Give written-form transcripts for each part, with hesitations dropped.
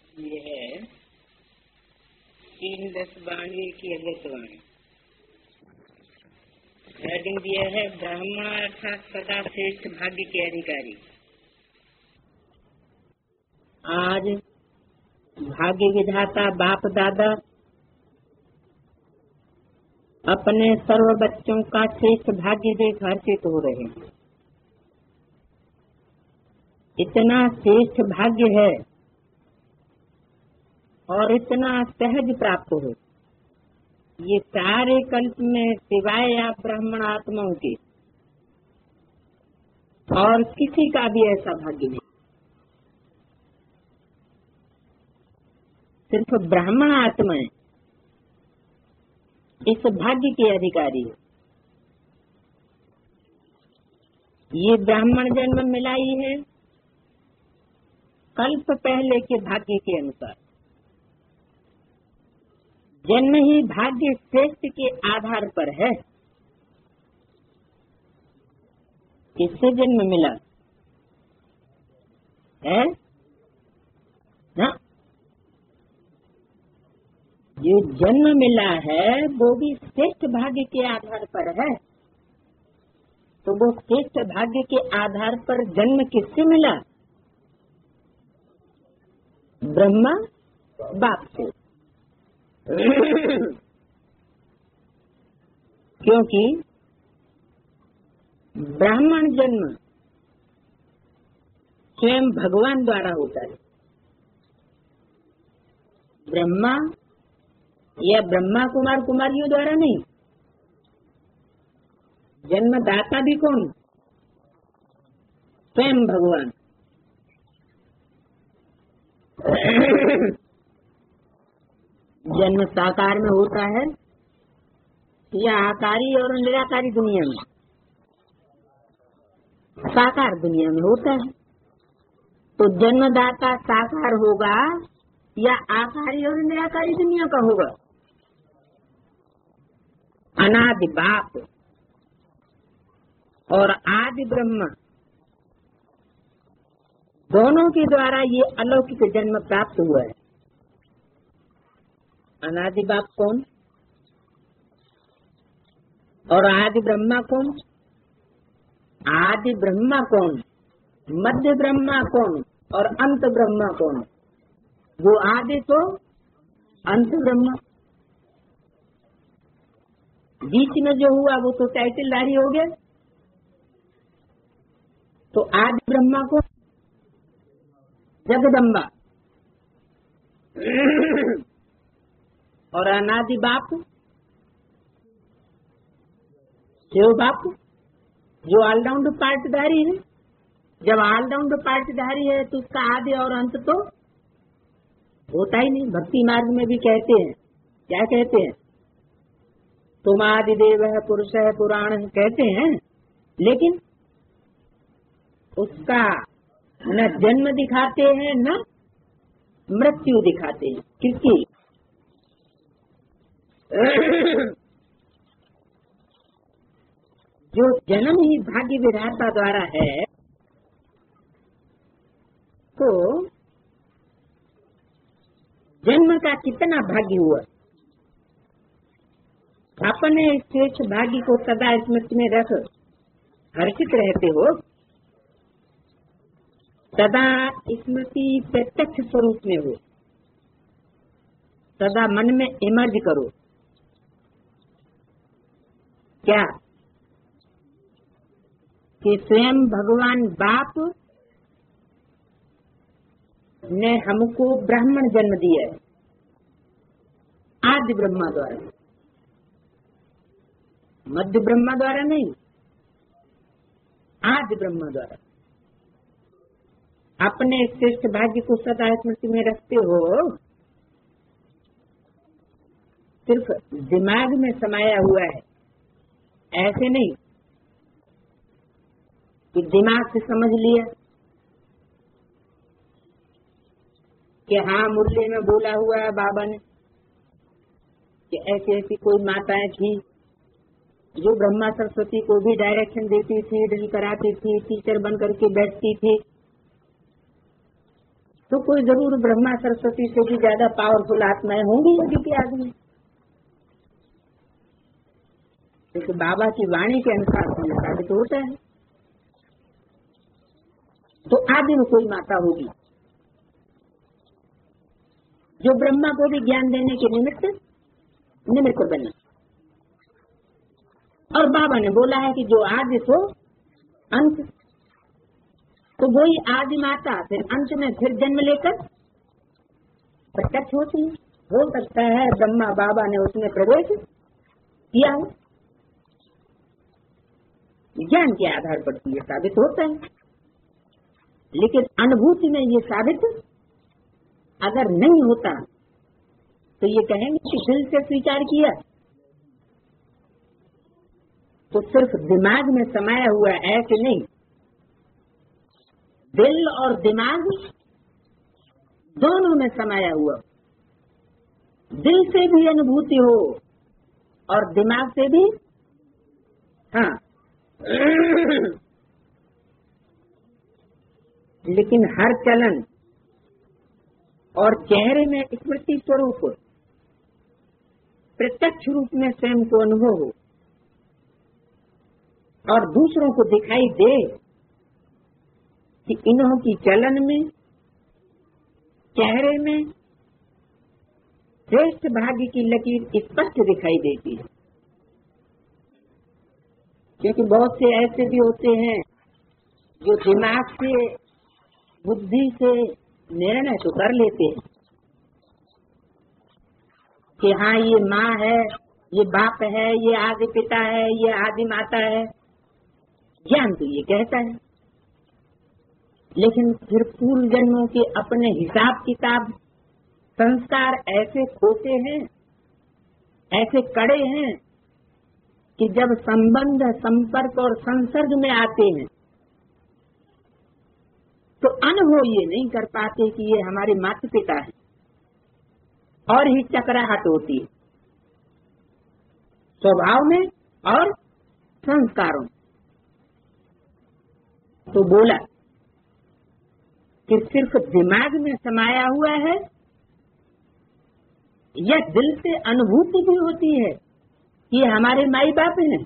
ये है 3:10 वाणी की अगतवाणी। हेडिंग दिया है ब्राह्मण अर्थात सदा श्रेष्ठ भाग्य के अधिकारी। आज भाग्य विधाता बाप दादा अपने सर्व बच्चों का श्रेष्ठ भाग्य देख हर्षित हो रहे हैं। इतना श्रेष्ठ भाग्य है और इतना सहज प्राप्त हो, ये सारे कल्प में सिवाय आप ब्राह्मण आत्माओं के और किसी का भी ऐसा भाग्य नहीं। सिर्फ ब्राह्मण आत्माएं इस भाग्य के अधिकारी है। ये ब्राह्मण जन्म मिला ही है कल्प पहले के भाग्य के अनुसार। जन्म ही भाग्य श्रेष्ठ के आधार पर है। किससे जन्म मिला है ना? जो जन्म मिला है वो भी श्रेष्ठ भाग्य के आधार पर है। तो वो श्रेष्ठ भाग्य के आधार पर जन्म किससे मिला? ब्रह्मा बाप से। क्योंकि ब्राह्मण जन्म स्वयं भगवान द्वारा होता है। ब्रह्मा या ब्रह्मा कुमार कुमारियों द्वारा नहीं। जन्मदाता भी कौन? स्वयं भगवान। जन्म साकार में होता है या आकारी और निराकारी दुनिया में? साकार दुनिया में होता है। तो जन्मदाता साकार होगा या आकारी और निराकारी दुनिया का होगा? अनादि बाप और आदि ब्रह्मा दोनों के द्वारा ये अलौकिक जन्म प्राप्त हुआ है। अनादि बाप कौन और आदि ब्रह्मा कौन? आदि ब्रह्मा कौन, मध्य ब्रह्मा कौन और अंत ब्रह्मा कौन? वो आदि तो अंत ब्रह्मा। बीच में जो हुआ वो तो टाइटलधारी हो गया। तो आदि ब्रह्मा को जगदम्बा और अनादि बाप शिव बाप, जो ऑलराउंड पार्टधारी है। जब ऑलराउंड पार्टधारी है तो उसका आदि और अंत तो होता ही नहीं। भक्ति मार्ग में भी कहते हैं, क्या कहते हैं? तुम आदि देव है, पुरुष है, पुराण है कहते हैं, लेकिन उसका न जन्म दिखाते हैं न मृत्यु दिखाते हैं। किसकी? जो जन्म ही भाग्य विधाता द्वारा है, तो जन्म का कितना भाग्य हुआ। अपने श्रेष्ठ भाग्य को सदा स्मृति में रख हर्षित रहते हो। सदा स्मृति प्रत्यक्ष स्वरूप में हो, सदा मन में इमर्ज करो। क्या कि स्वयं भगवान बाप ने हमको ब्राह्मण जन्म दिया है आदि ब्रह्मा द्वारा, मध्य ब्रह्मा द्वारा नहीं, आदि ब्रह्मा द्वारा। अपने श्रेष्ठ भाग्य को सदा स्मृति में रखते हो। सिर्फ दिमाग में समाया हुआ है, ऐसे नहीं कि दिमाग से समझ लिया कि हाँ मुरली में बोला हुआ है बाबा ने कि ऐसी ऐसी कोई माताएं थी जो ब्रह्मा सरस्वती को भी डायरेक्शन देती थी, ड्रिल कराती थी, टीचर बन करके बैठती थी। तो कोई जरूर ब्रह्मा सरस्वती से भी ज्यादा पावरफुल आत्माएं होंगी योगी के आदमी। क्योंकि बाबा की वाणी के अनुसार तो ये साबित होता है। तो आदि में कोई माता होगी जो ब्रह्मा को भी ज्ञान देने के निमित्त बनी। और बाबा ने बोला है कि जो आदि तो अंत, तो वही आदि माता फिर अंत में फिर जन्म लेकर प्रत्यक्ष होती है। हो सकता है ब्रह्मा बाबा ने उसमें प्रवेश किया हो, ज्ञान के आधार पर ये साबित होता है। लेकिन अनुभूति में ये साबित अगर नहीं होता तो ये कहेंगे कि दिल से स्वीकार किया, तो सिर्फ दिमाग में समाया हुआ ऐसे नहीं, दिल और दिमाग दोनों में समाया हुआ। दिल से भी अनुभूति हो और दिमाग से भी, हाँ लेकिन हर चलन और चेहरे में स्मृति स्वरूप प्रत्यक्ष रूप में स्वयं को अनुभव हो और दूसरों को दिखाई दे कि इन्हों की चलन में, चेहरे में श्रेष्ठ भाग्य की लकीर स्पष्ट दिखाई देती है। क्योंकि बहुत से ऐसे भी होते हैं जो दिमाग से, बुद्धि से निर्णय तो कर लेते हैं कि हाँ ये माँ है, ये बाप है, ये आदि पिता है, ये आदि माता है, ज्ञान तो ये कहता है। लेकिन फिर पूर्व जन्मों के अपने हिसाब किताब संस्कार ऐसे खोटे हैं, ऐसे कड़े हैं कि जब संबंध, संपर्क और संसर्ग में आते हैं तो अनुभव ये नहीं कर पाते कि ये हमारे माता पिता हैं, और ही चकराहट होती है स्वभाव में और संस्कारों में। तो बोला कि सिर्फ दिमाग में समाया हुआ है या दिल से अनुभूति भी होती है कि ये हमारे माई बाप हैं।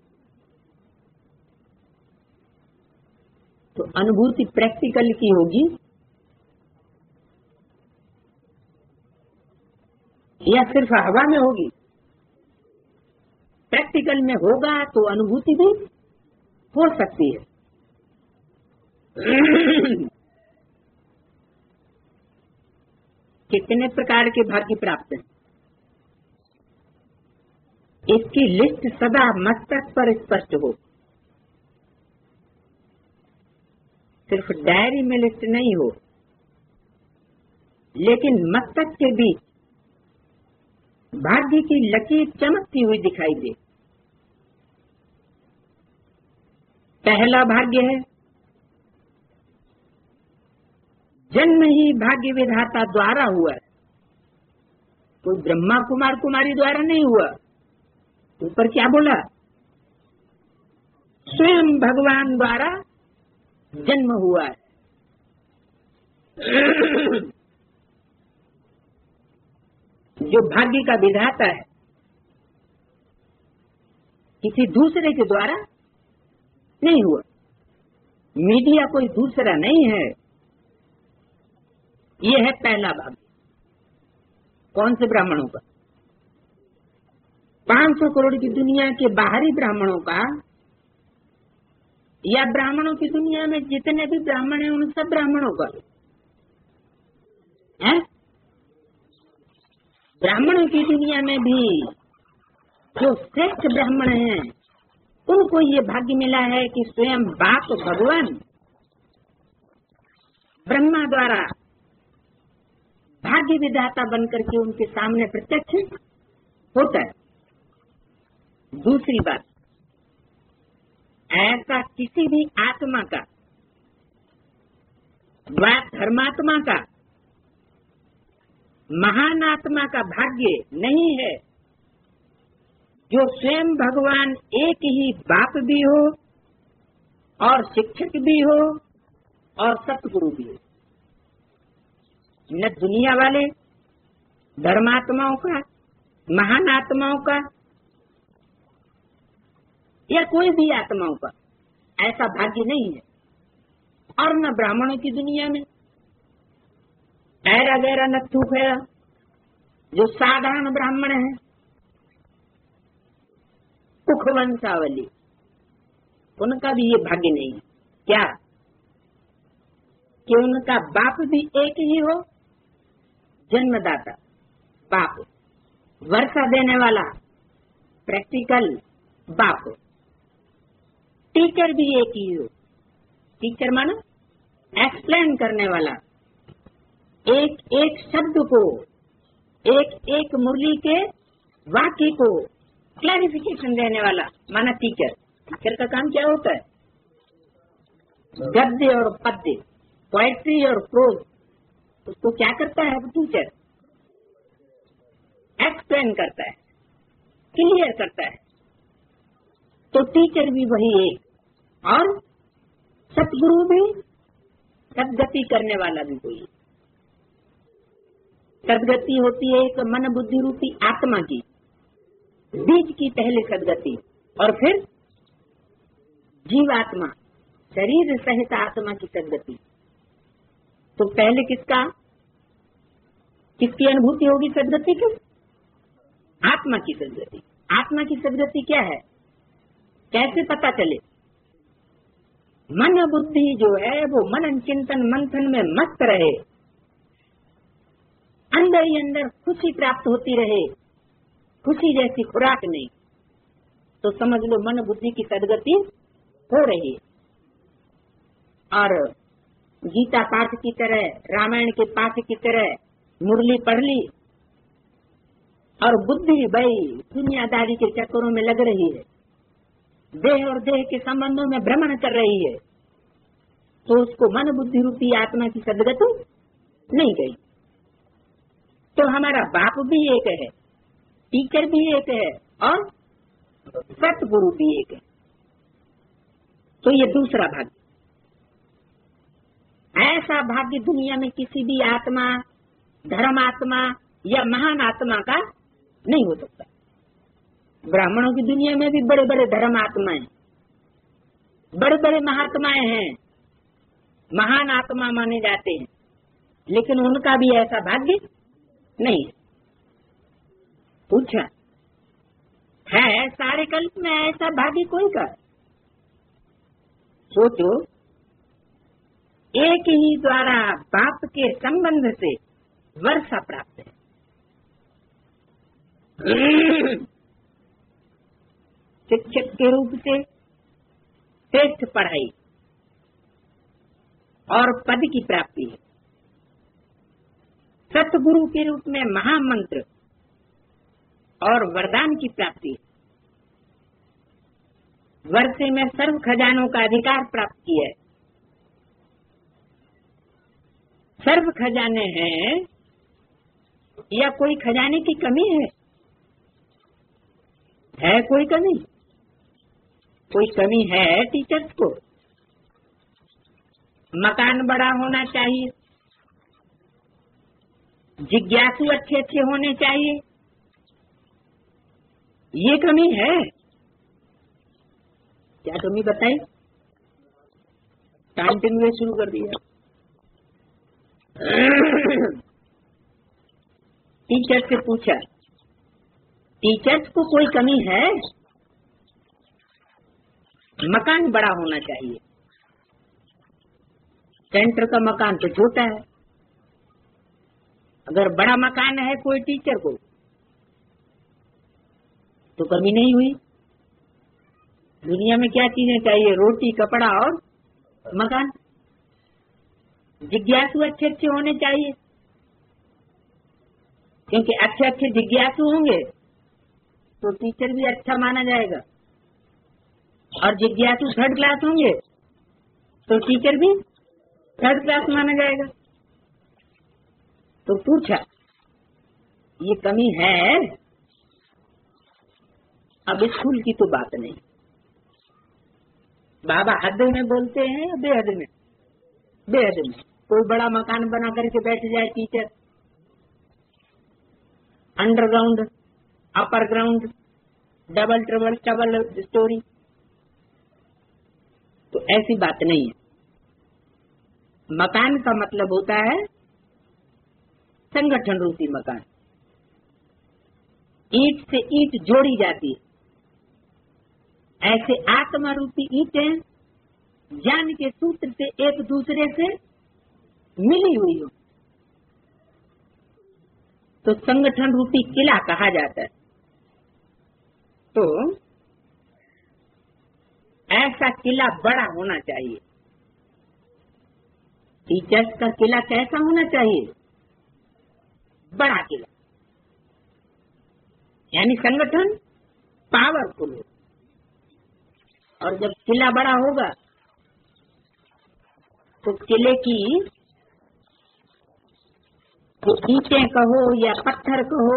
तो अनुभूति प्रैक्टिकल की होगी या सिर्फ हवा में होगी? प्रैक्टिकल में होगा तो अनुभूति भी हो सकती है। कितने प्रकार के भाग्य प्राप्त हैं, इसकी लिस्ट सदा मस्तक पर स्पष्ट हो। सिर्फ डायरी में लिस्ट नहीं हो, लेकिन मस्तक के बीच भाग्य की लकीर चमकती हुई दिखाई दे। पहला भाग्य है जन्म ही भाग्य विधाता द्वारा हुआ, कोई ब्रह्मा कुमार कुमारी द्वारा नहीं हुआ। ऊपर क्या बोला? स्वयं भगवान द्वारा जन्म हुआ है। जो भाग्य का विधाता है किसी दूसरे के द्वारा नहीं हुआ। मीडिया कोई दूसरा नहीं है। ये है पहला भाग्य। कौन से ब्राह्मणों का? 500 करोड़ की दुनिया के बाहरी ब्राह्मणों का, या ब्राह्मणों की दुनिया में जितने भी ब्राह्मण हैं उन सब ब्राह्मणों का है। ब्राह्मणों की दुनिया में भी जो श्रेष्ठ ब्राह्मण हैं उनको ये भाग्य मिला है कि स्वयं बाप भगवान ब्रह्मा द्वारा भाग्य विधाता बनकर के उनके सामने प्रत्यक्ष होता है। दूसरी बात, ऐसा किसी भी आत्मा का, धर्मात्मा का, महान आत्मा का भाग्य नहीं है जो स्वयं भगवान एक ही बाप भी हो और शिक्षक भी हो और सतगुरु भी हो। न दुनिया वाले धर्मात्माओं का, महान आत्माओं का या कोई भी आत्माओं का ऐसा भाग्य नहीं है। और न ब्राह्मणों की दुनिया में ऐरा गैरा नत्थु फेरा जो साधारण ब्राह्मण है, कुख वंशावली, उनका भी ये भाग्य नहीं है। क्या कि उनका बाप भी एक ही हो, जन्मदाता बाप, वर्षा देने वाला प्रैक्टिकल बाप, टीचर भी एक ही हो। टीचर मानो एक्सप्लेन करने वाला, एक एक शब्द को, एक एक मुरली के वाक्य को क्लैरिफिकेशन देने वाला माना टीचर। टीचर का काम क्या होता है? गद्य और पद्य, पोएट्री और प्रोज, उसको क्या करता है टीचर? एक्सप्लेन करता है, क्लियर करता है। तो टीचर भी वही एक, और सतगुरु भी, सदगति करने वाला भी कोई। सदगति होती है एक मन बुद्धि रूपी आत्मा की, बीज की पहले सदगति, और फिर जीवात्मा शरीर सहित आत्मा की सदगति। तो पहले किसकी अनुभूति होगी सदगति की? आत्मा की सदगति। आत्मा की सदगति क्या है, कैसे पता चले? मन बुद्धि जो है वो मनन चिंतन मंथन में मस्त रहे, अंदर ही अंदर खुशी प्राप्त होती रहे, खुशी जैसी खुराक नहीं, तो समझ लो मन बुद्धि की सदगति हो रही है। और गीता पाठ की तरह, रामायण के पाठ की तरह मुरली पढ़ ली और बुद्धि भाई दुनियादारी के चक्करों में लग रही है, देह और देह के संबंधों में भ्रमण कर रही है, तो उसको मन बुद्धि रूपी आत्मा की सदगति नहीं गई। तो हमारा बाप भी एक है, टीचर भी एक है, और सतगुरु भी एक है। तो ये दूसरा भाग्य। ऐसा भाग्य दुनिया में किसी भी आत्मा, धर्मात्मा या महान आत्मा का नहीं हो सकता। ब्राह्मणों की दुनिया में भी बड़े बड़े धर्मात्माएं, बड़े बड़े महात्माएं हैं, महान आत्मा माने जाते हैं, लेकिन उनका भी ऐसा भाग्य नहीं है। पूछा है सारे कल्प में ऐसा भाग्य कोई का? सोचो, एक ही द्वारा बाप के संबंध से वर्षा प्राप्त है। शिक्षक के रूप से श्रेष्ठ पढ़ाई और पद की प्राप्ति है। सतगुरु के रूप में महामंत्र और वरदान की प्राप्ति है। वर्षे में सर्व खजानों का अधिकार प्राप्त किया है। सर्व खजाने हैं या कोई खजाने की कमी है? है कोई कमी? कोई कमी है टीचर्स को? मकान बड़ा होना चाहिए, जिज्ञासु अच्छे अच्छे होने चाहिए, ये कमी है? क्या कमी बताई? टाइम टेबल शुरू कर दिया। टीचर से पूछा, टीचर्स को कोई कमी है? मकान बड़ा होना चाहिए। सेंटर का मकान तो छोटा है। अगर बड़ा मकान है कोई टीचर को तो कमी नहीं हुई। दुनिया में क्या चीजें चाहिए? रोटी, कपड़ा और मकान। जिज्ञासु अच्छे अच्छे होने चाहिए, क्योंकि अच्छे अच्छे जिज्ञासु होंगे तो टीचर भी अच्छा माना जाएगा, और जिज्ञासु थर्ड क्लास होंगे तो टीचर भी थर्ड क्लास माना जाएगा। तो पूछा, ये कमी है? अब स्कूल की तो बात नहीं, बाबा हद में बोलते हैं या बेहद में? बेहद में। कोई बड़ा मकान बना करके बैठ जाए teacher, underground, upper ground, double triple double storey, तो ऐसी बात नहीं है। मकान का मतलब होता है संगठन रूपी मकान। ईंट से ईंट जोड़ी जाती है, ऐसे आत्मा रूपी ईंटें ज्ञान के सूत्र से एक दूसरे से मिली हुई हो तो संगठन रूपी किला कहा जाता है। तो ऐसा किला बड़ा होना चाहिए। टीचर्स का किला कैसा होना चाहिए? बड़ा किला, यानी संगठन पावरफुल हो। और जब किला बड़ा होगा तो किले की ईंटें कहो या पत्थर कहो,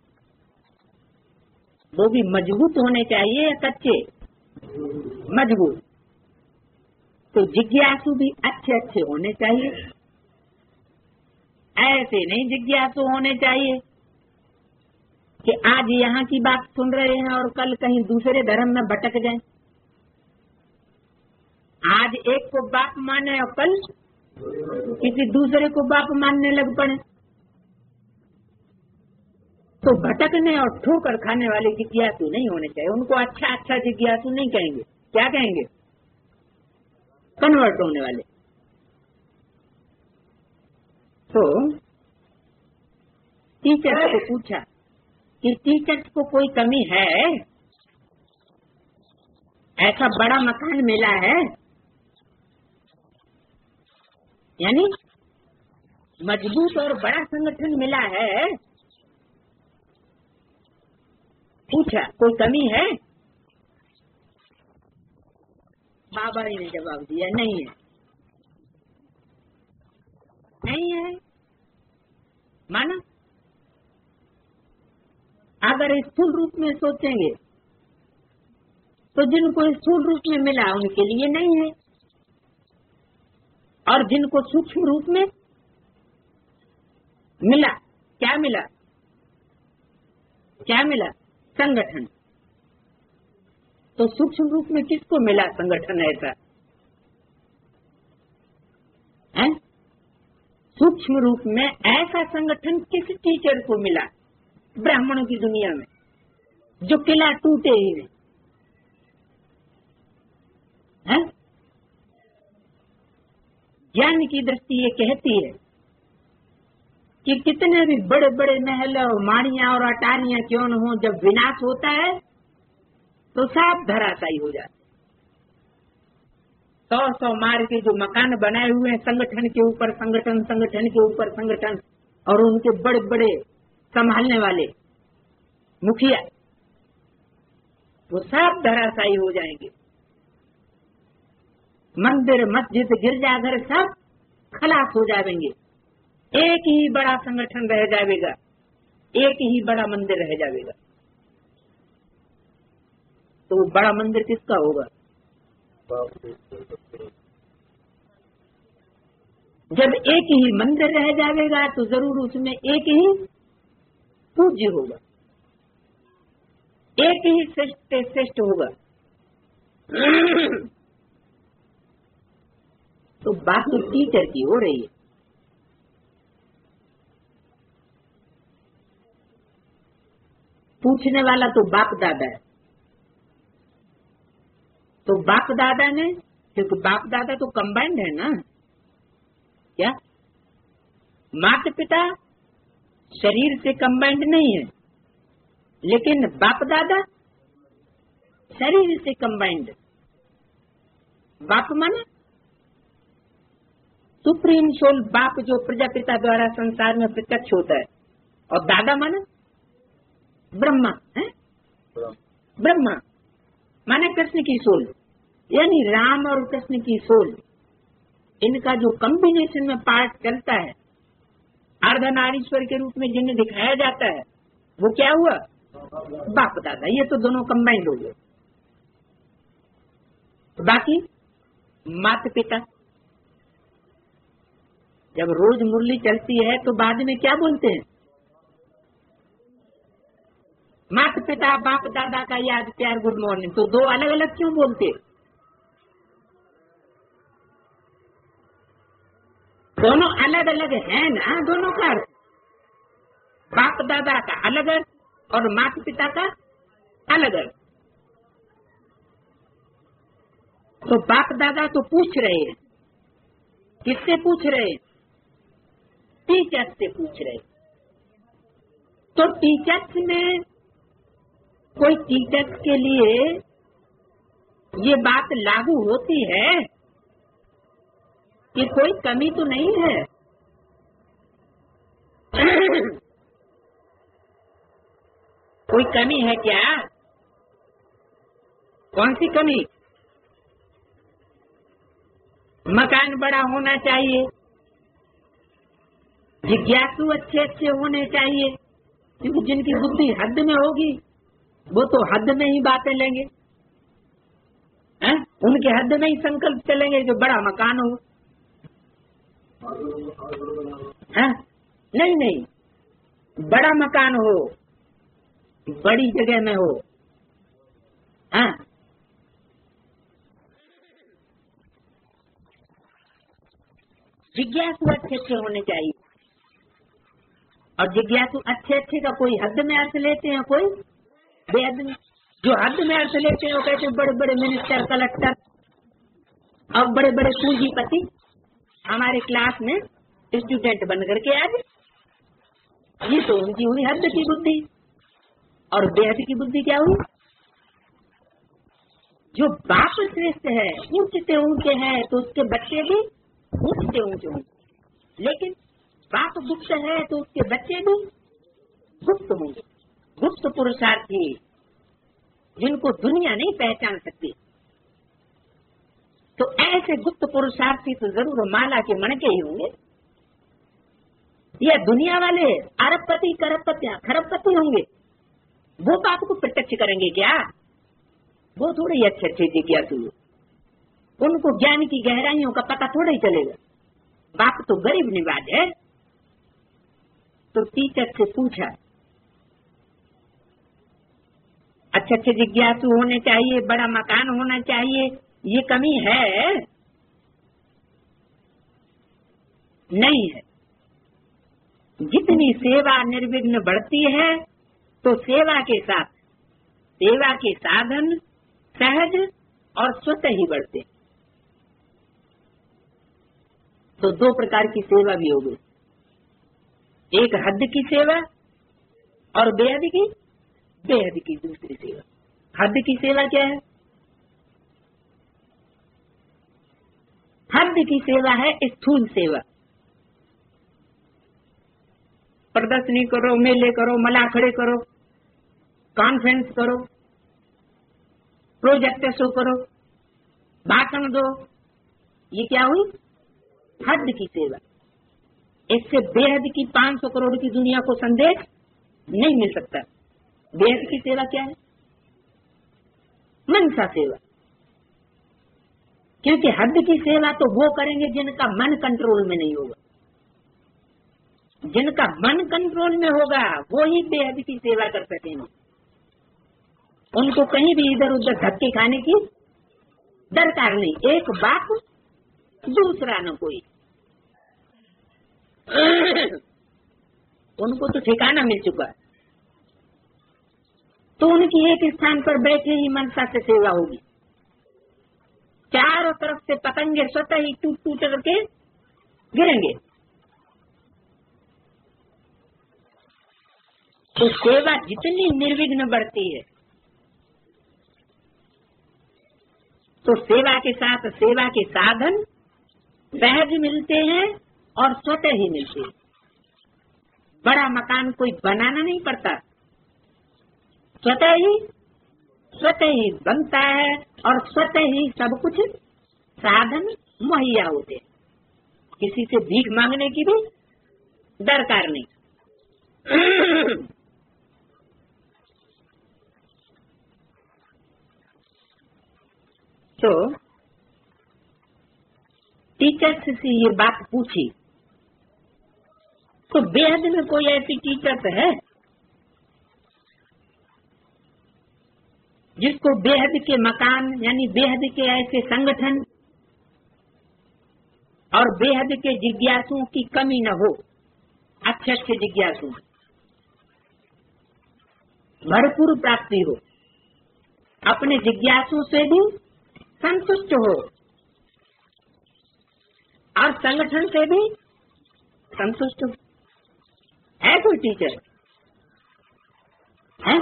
वो भी मजबूत होने चाहिए या कच्चे? मजबूत। तो जिज्ञासु भी अच्छे अच्छे होने चाहिए। ऐसे नहीं जिज्ञासु होने चाहिए कि आज यहाँ की बात सुन रहे हैं और कल कहीं दूसरे धर्म में भटक जाएं। आज एक को बाप माने और कल किसी दूसरे को बाप मानने लग पड़े। तो भटकने और ठोकर खाने वाले जिज्ञासु नहीं होने चाहिए। उनको अच्छा अच्छा जिज्ञासु नहीं कहेंगे, क्या कहेंगे? कन्वर्ट होने वाले। तो टीचर को पूछा कि टीचर्स को कोई कमी है? ऐसा बड़ा मकान मिला है, यानी मजबूत और बड़ा संगठन मिला है, पूछा कोई कमी है? बाबा ने जवाब दिया नहीं है, नहीं है। माना अगर स्थूल रूप में सोचेंगे तो जिनको स्थूल रूप में मिला उनके लिए नहीं है, और जिनको सूक्ष्म रूप में मिला, क्या मिला? क्या मिला? संगठन। तो सूक्ष्म रूप में किसको मिला संगठन? ऐसा है? सूक्ष्म रूप में ऐसा संगठन किस टीचर को मिला ब्राह्मणों की दुनिया में, जो किला टूटे ही नहीं? है? ज्ञान की दृष्टि ये कहती है कि कितने भी बड़े बड़े महल और माड़ियां और अटारियां क्यों न हो, जब विनाश होता है तो सब धराशायी हो जाते। 100 मार के जो मकान बनाए हुए हैं संगठन के ऊपर संगठन, संगठन के ऊपर संगठन, और उनके बड़े बड़े संभालने वाले मुखिया, वो सब धराशायी हो जाएंगे। मंदिर, मस्जिद, गिरजाघर सब खलास हो जाएंगे। एक ही बड़ा संगठन रह जाएगा, एक ही बड़ा मंदिर रह जाएगा। तो वो बड़ा मंदिर किसका होगा? जब एक ही मंदिर रह जाएगा तो जरूर उसमें एक ही पूज्य होगा, एक ही श्रेष्ठ श्रेष्ठ होगा। तो बात तो टीचर की हो रही है। पूछने वाला तो बाप दादा है। तो बाप दादा ने, क्योंकि बाप दादा तो कंबाइंड है ना, क्या माता पिता शरीर से कंबाइंड नहीं है, लेकिन बाप दादा शरीर से कंबाइंड। बाप माने सुप्रीम सोल, बाप जो प्रजापिता द्वारा संसार में प्रत्यक्ष होता है, और दादा माने ब्रह्मा है। ब्रह्मा माने कृष्ण की सोल, यानी राम और कृष्ण की सोल, इनका जो कॉम्बिनेशन में पार्ट चलता है, अर्धनारीश्वर के रूप में जिन्हें दिखाया जाता है, वो क्या हुआ? बाप दादा। ये तो दोनों कंबाइंड हो गए। बाकी माता पिता, जब रोज मुरली चलती है तो बाद में क्या बोलते हैं? माता पिता बाप दादा का याद प्यार गुड मॉर्निंग। तो दो अलग अलग क्यों बोलते? दोनों अलग अलग है ना, दोनों का अर्थ। बाप दादा का अलग अर्थ और माता पिता का अलग अर्थ। तो बाप दादा तो पूछ रहे हैं, किससे पूछ रहे हैं? टीचर्स से पूछ रहे। तो टीचर्स में कोई टीचर्स के लिए ये बात लागू होती है कि कोई कमी तो नहीं है? कोई कमी है क्या? कौन सी कमी? मकान बड़ा होना चाहिए, जिज्ञासु अच्छे अच्छे होने चाहिए, क्योंकि जिनकी बुद्धि हद में होगी वो तो हद में ही बातें लेंगे, हैं? उनके हद में ही संकल्प चलेंगे जो बड़ा मकान हो। हैं? नहीं नहीं, बड़ा मकान हो, बड़ी जगह में हो। हैं? जिज्ञासु अच्छे अच्छे होने चाहिए। और जिज्ञासु अच्छे अच्छे का कोई हद में अर्थ लेते हैं, कोई बेहद में। जो हद में अर्थ लेते हैं वो कहते हैं बड़े बड़े मिनिस्टर, कलेक्टर और बड़े बड़े पूंजीपति हमारे क्लास में स्टूडेंट बन करके आ गए। ये तो उनकी हुई हद की बुद्धि। और बेहद की बुद्धि क्या हुई? जो बाप श्रेष्ठ है, ऊंचे ऊंचे है, तो उसके बच्चे भी ऊंचे ऊंचे होंगे। लेकिन बाप गुप्त है तो उसके बच्चे भी गुप्त होंगे। गुप्त पुरुषार्थी जिनको दुनिया नहीं पहचान सकती, तो ऐसे गुप्त पुरुषार्थी तो जरूर माला के मणके ही होंगे। यह दुनिया वाले अरबपति करबपति खरबपति होंगे, वो बाप को प्रत्यक्ष करेंगे क्या? वो थोड़े ही अच्छे अच्छे जिज्ञासु, उनको ज्ञान की गहराइयों का पता थोड़ा ही चलेगा। बाप तो गरीब निवाज है। तो टीचर से पूछा, अच्छे अच्छे जिज्ञासु होने चाहिए, बड़ा मकान होना चाहिए, ये कमी है? नहीं है। जितनी सेवा निर्विघ्न बढ़ती है तो सेवा के साथ सेवा के साधन सहज और स्वतः ही बढ़ते। तो दो प्रकार की सेवा भी हो गई, एक हद की सेवा और बेहद की दूसरी सेवा। हद की सेवा क्या है? हद की सेवा है स्थूल सेवा। प्रदर्शनी करो, मेले करो, मला खड़े करो, कॉन्फ्रेंस करो, प्रोजेक्ट शो करो, भाषण दो। ये क्या हुई? हद की सेवा। इससे बेहद की 500 करोड़ की दुनिया को संदेश नहीं मिल सकता। बेहद की सेवा क्या है? मनसा सेवा। क्योंकि हद की सेवा तो वो करेंगे जिनका मन कंट्रोल में नहीं होगा। जिनका मन कंट्रोल में होगा वो ही बेहद की सेवा कर सकेंगे। उनको कहीं भी इधर उधर धक्के खाने की दरकार नहीं। एक बाप दूसरा न कोई। उनको तो ठिकाना मिल चुका है, तो उनकी एक स्थान पर बैठे ही मनसा से सेवा होगी। चारों तरफ से पतंगे स्वतः ही टूट टूट करके गिरेंगे। तो सेवा जितनी निर्विघ्न बढ़ती है, तो सेवा के साथ सेवा के साधन सहज मिलते हैं और स्वतः ही मिलते हैं। बड़ा मकान कोई बनाना नहीं पड़ता, स्वतः ही बनता है और स्वतः ही सब कुछ साधन मुहैया होते हैं। किसी से भीख मांगने की भी दरकार नहीं। तो टीचर्स से ये बात पूछी तो बेहद में कोई ऐसी टीचर तो है जिसको बेहद के मकान यानी बेहद के ऐसे संगठन और बेहद के जिज्ञासुओं की कमी न हो। अच्छे अच्छे जिज्ञासु भरपूर प्राप्ति हो, अपने जिज्ञासु से भी संतुष्ट हो और संगठन से भी संतुष्ट हो। है कोई टीचर? है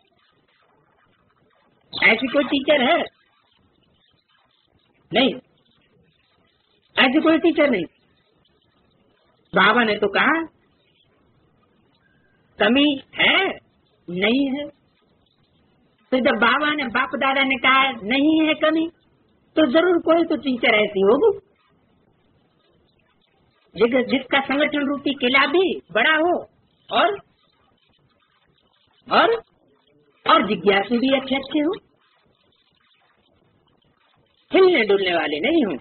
ऐसी कोई टीचर है? नहीं, ऐसी कोई टीचर नहीं। बाबा ने तो कहा कमी है नहीं है, तो जब बाबा ने बाप दादा ने कहा नहीं है कमी, तो जरूर कोई तो टीचर ऐसी होगी जिसका संगठन रूपी किला भी बड़ा हो और जिज्ञासु भी अच्छे अच्छे हो, हिलने डुलने वाले नहीं हो।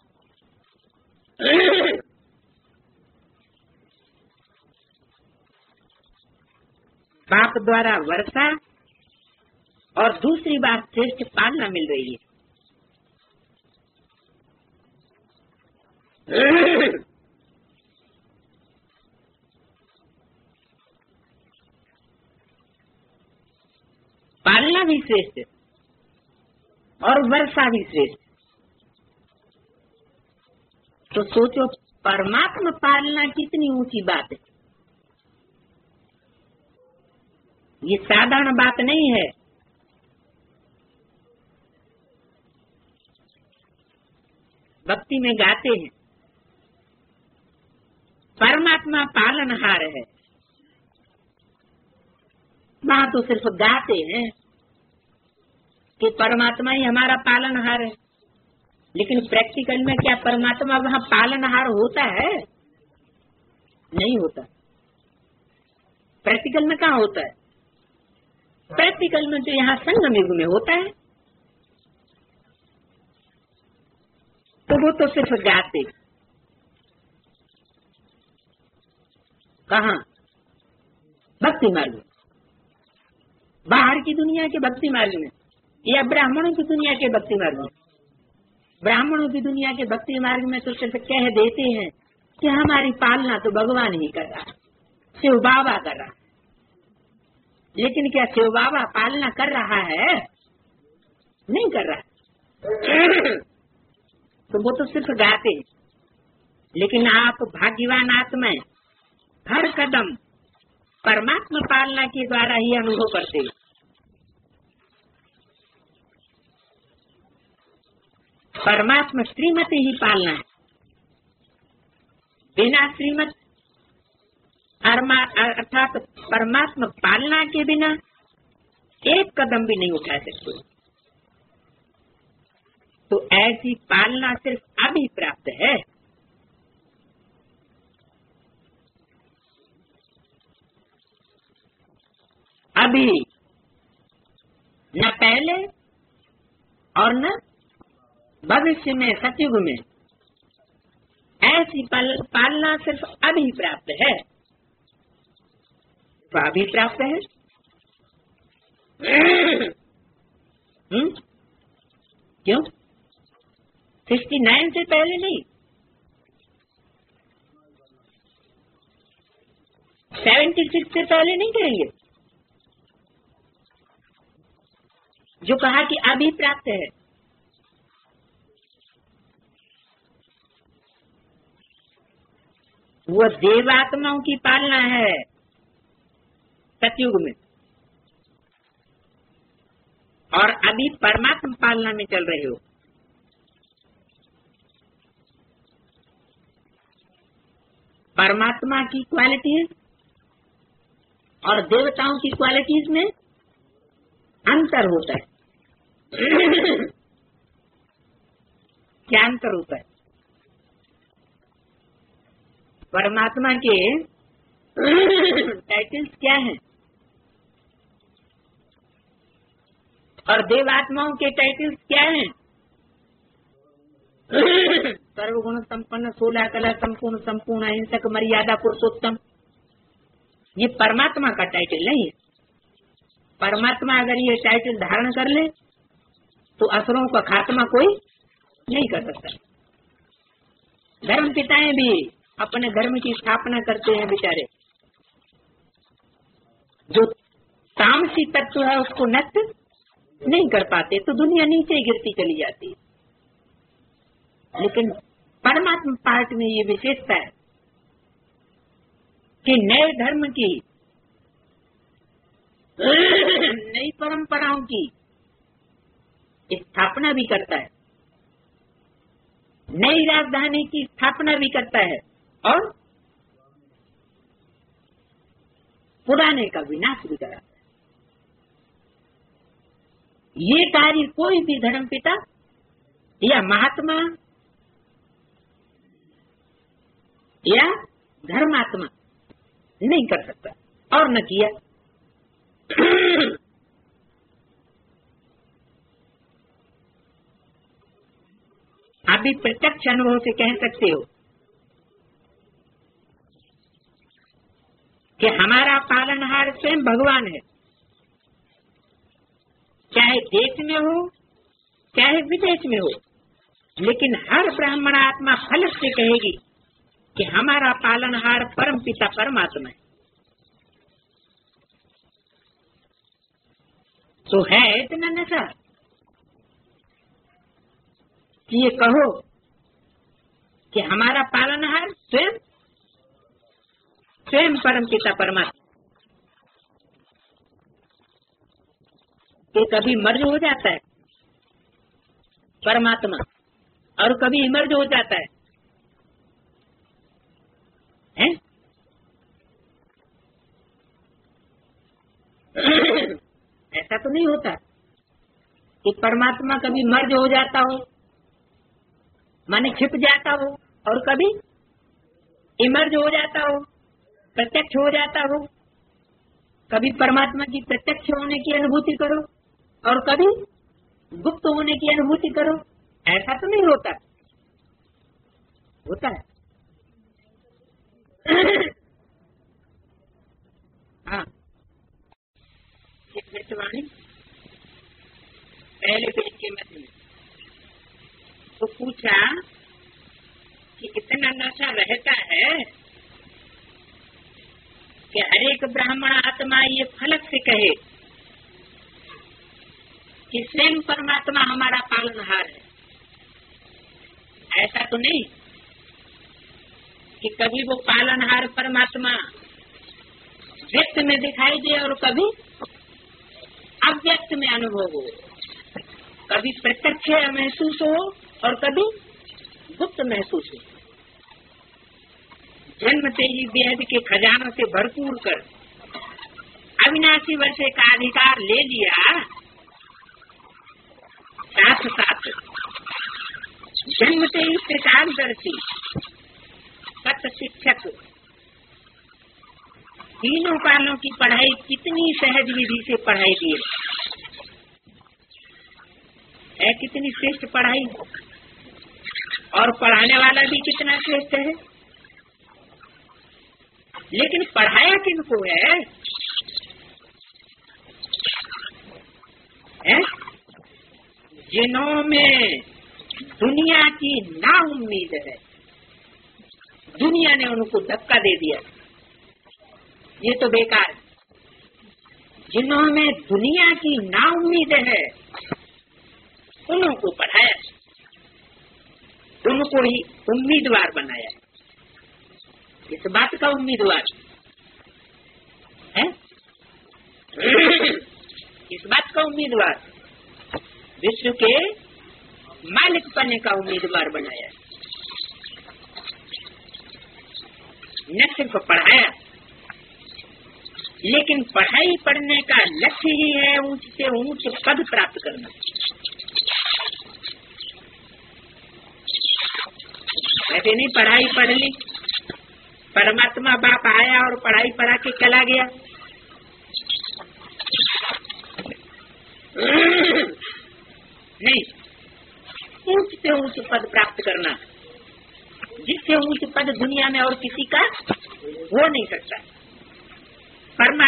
बाप द्वारा वर्षा और दूसरी बात श्रेष्ठ पालना मिल रही है। पालना भी श्रेष्ठ और वर्षा भी श्रेष्ठ। तो सोचो परमात्मा पालना कितनी ऊंची बात है। ये साधारण बात नहीं है। भक्ति में गाते हैं परमात्मा पालनहार है, वहां तो सिर्फ गाते हैं कि परमात्मा ही हमारा पालनहार है, लेकिन प्रैक्टिकल में क्या परमात्मा वहाँ पालनहार होता है? नहीं होता। प्रैक्टिकल में कहाँ होता है? प्रैक्टिकल में तो यहाँ संगम युग में होता है। तो वो तो सिर्फ गाते। कहाँ? भक्ति मार्ग में, बाहर की दुनिया के भक्ति मार्ग में या ब्राह्मणों की दुनिया के भक्ति मार्ग में। ब्राह्मणों की दुनिया के भक्ति मार्ग में तो सिर्फ कह देते हैं कि हमारी पालना तो भगवान ही कर रहा, शिव बाबा कर रहा। लेकिन क्या शिव बाबा पालना कर रहा है? नहीं कर रहा। तो वो तो सिर्फ गाते। लेकिन आप भाग्यवान आत्माएं हर कदम परमात्मा पालना के द्वारा ही अनुभव करते हैं। परमात्मा श्रीमती ही पालना है। बिना श्रीमत अर्थात परमात्मा पालना के बिना एक कदम भी नहीं उठा सकते। तो ऐसी पालना सिर्फ अभी प्राप्त है। अभी, न पहले और न भविष्य में, सतयुग में ऐसी पालना सिर्फ अभी प्राप्त है। तो अभी प्राप्त है। क्यों? 69 से पहले नहीं, 76 से पहले नहीं करेंगे। जो कहा कि अभी प्राप्त है, वो देवात्माओं की पालना है सतयुग में, और अभी परमात्मा पालना में चल रहे हो। परमात्मा की क्वालिटीज और देवताओं की क्वालिटीज में अंतर होता है। क्या अंतर होता है? परमात्मा के टाइटल्स क्या हैं और देवात्माओं के टाइटल्स क्या हैं? सर्वगुण संपन्न, 16 कला संपूर्ण, संपूर्ण अहिंसक, मर्यादा पुरुषोत्तम, ये परमात्मा का टाइटल नहीं है। परमात्मा अगर ये टाइटल धारण कर ले तो असुरों का खात्मा कोई नहीं कर सकता। धर्म पिताएं भी अपने धर्म की स्थापना करते हैं बेचारे, जो तामसी तत्व है उसको नष्ट नहीं कर पाते तो दुनिया नीचे गिरती चली जाती है। लेकिन परमात्मा पार्ट में ये विशेषता है कि नए धर्म की नई परंपराओं की स्थापना भी करता है, नई राजधानी की स्थापना भी करता है और पुराने का विनाश भी कराता है। ये कार्य कोई भी धर्म पिता या महात्मा या धर्मात्मा नहीं कर सकता और न किया। अभी प्रत्यक्ष अनुभव से कह सकते हो कि हमारा पालनहार स्वयं भगवान है, चाहे देश में हो चाहे विदेश में हो, लेकिन हर ब्राह्मण आत्मा फल से कहेगी कि हमारा पालनहार परम पिता परमात्मा है। तो है इतना नशा कि ये कहो कि हमारा पालनहार स्वयं स्वयं परम पिता परमात्मा। ये कभी मर्ज हो जाता है परमात्मा और कभी इमर्ज हो जाता है, हैं? ऐसा तो नहीं होता कि परमात्मा कभी मर्ज हो जाता हो, माने छिप जाता हो, और कभी इमर्ज हो जाता हो, प्रत्यक्ष हो जाता हो। कभी परमात्मा की प्रत्यक्ष होने की अनुभूति करो और कभी गुप्त होने की अनुभूति करो। ऐसा तो नहीं होता, होता है। हाँ, वाणी पहले पेज के मध्य में तो पूछा कि इतना नशा रहता है कि हर एक ब्राह्मण आत्मा ये फलक से कहे कि स्वयं परमात्मा हमारा पालनहार है। ऐसा तो नहीं कि कभी वो पालनहार परमात्मा व्यक्त में दिखाई दे और कभी अव्यक्त में अनुभव हो, कभी प्रत्यक्ष महसूस हो और कभी गुप्त महसूस हो। जन्मते ही वेद के खजानों से भरपूर कर अविनाशी वर्षे का अधिकार ले लिया, साथ साथ जन्मते ही प्रकाशदर्शी सत्य शिक्षक तीनों कालों की पढ़ाई कितनी सहज विधि से पढ़ाई दी है, कितनी श्रेष्ठ पढ़ाई, और पढ़ाने वाला भी कितना श्रेष्ठ है। लेकिन पढ़ाया किनको है? जिन्हों में दुनिया की ना उम्मीद है, दुनिया ने उनको धक्का दे दिया, ये तो बेकार। जिन्हों में दुनिया की ना उम्मीद है उनको पढ़ाया, उनको ही उम्मीदवार बनाया। इस बात का उम्मीदवार है, इस बात का उम्मीदवार, विश्व के मालिक बनने का उम्मीदवार बनाया। न सिर्फ पढ़ाया, लेकिन पढ़ाई पढ़ने का लक्ष्य ही है ऊंच से ऊंच पद प्राप्त करना। ऐसे नहीं पढ़ाई पढ़ ली, परमात्मा बाप आया और पढ़ाई पढ़ा के चला गया। नहीं, ऊंच से ऊंच पद प्राप्त करना, जिससे ऊंच पद दुनिया में और किसी का हो नहीं सकता।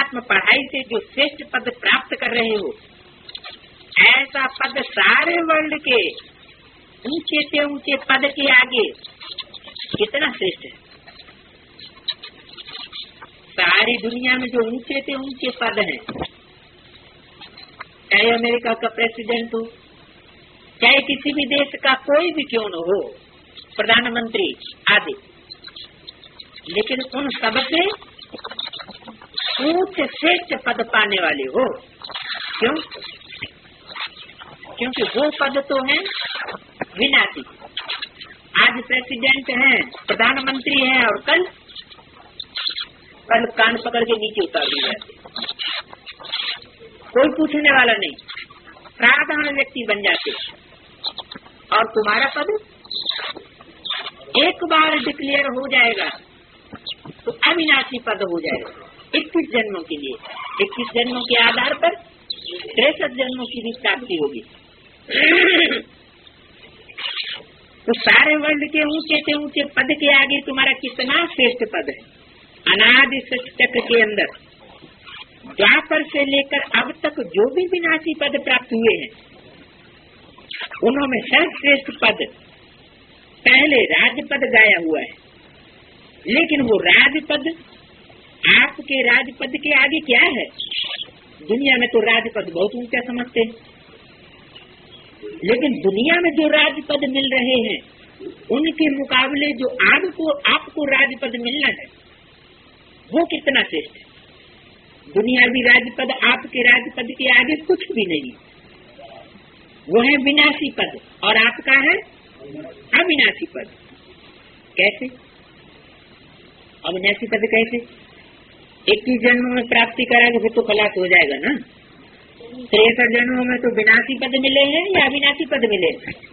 अध्यात्म पढ़ाई से जो श्रेष्ठ पद प्राप्त कर रहे हो, ऐसा पद सारे वर्ल्ड के ऊंचे से ऊंचे पद के आगे कितना श्रेष्ठ है। सारी दुनिया में जो ऊंचे से ऊंचे पद हैं, चाहे अमेरिका का प्रेसिडेंट हो, चाहे किसी भी देश का कोई भी क्यों न हो, प्रधानमंत्री आदि, लेकिन उन सबसे ऊंच श्रेष्ठ पद पाने वाले हो। क्यों? क्योंकि वो पद तो है विनाशी। आज प्रेसिडेंट हैं, प्रधानमंत्री हैं, और कल कान पकड़ के नीचे उतार दिए जाते, कोई पूछने वाला नहीं, साधारण व्यक्ति बन जाते। और तुम्हारा पद एक बार डिक्लेयर हो जाएगा तो अविनाशी पद हो जाएगा 21 जन्मों के लिए। 21 जन्मों के आधार पर 63 जन्मों की भी प्राप्ति होगी। तो सारे वर्ल्ड के ऊंचे से ऊंचे पद के आगे तुम्हारा कितना श्रेष्ठ पद है। अनादि सृष्टि के अंदर द्वापर से लेकर अब तक जो भी विनाशी पद प्राप्त हुए हैं, उन्होंने सर्वश्रेष्ठ पद पहले राजपद गाया हुआ है। लेकिन वो राजपद आपके राजपद के आगे क्या है? दुनिया में तो राजपद बहुत ऊंचा समझते हैं, लेकिन दुनिया में जो राजपद मिल रहे हैं उनके मुकाबले जो आपको राजपद मिलना है वो कितना श्रेष्ठ है। दुनियावी राजपद आपके राजपद के आगे कुछ भी नहीं, वो है विनाशी पद, और आपका है अविनाशी पद। कैसे अविनाशी पद? कैसे? 21 जन्मों में प्राप्ति कराएंगे फिर तो खलास हो जाएगा ना। 63 जन्मों में तो विनाशी पद मिले हैं या अविनाशी पद मिले?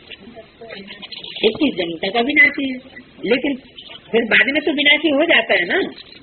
21 जन्म तक अविनाशी है, लेकिन फिर बाद में तो विनाशी हो जाता है ना,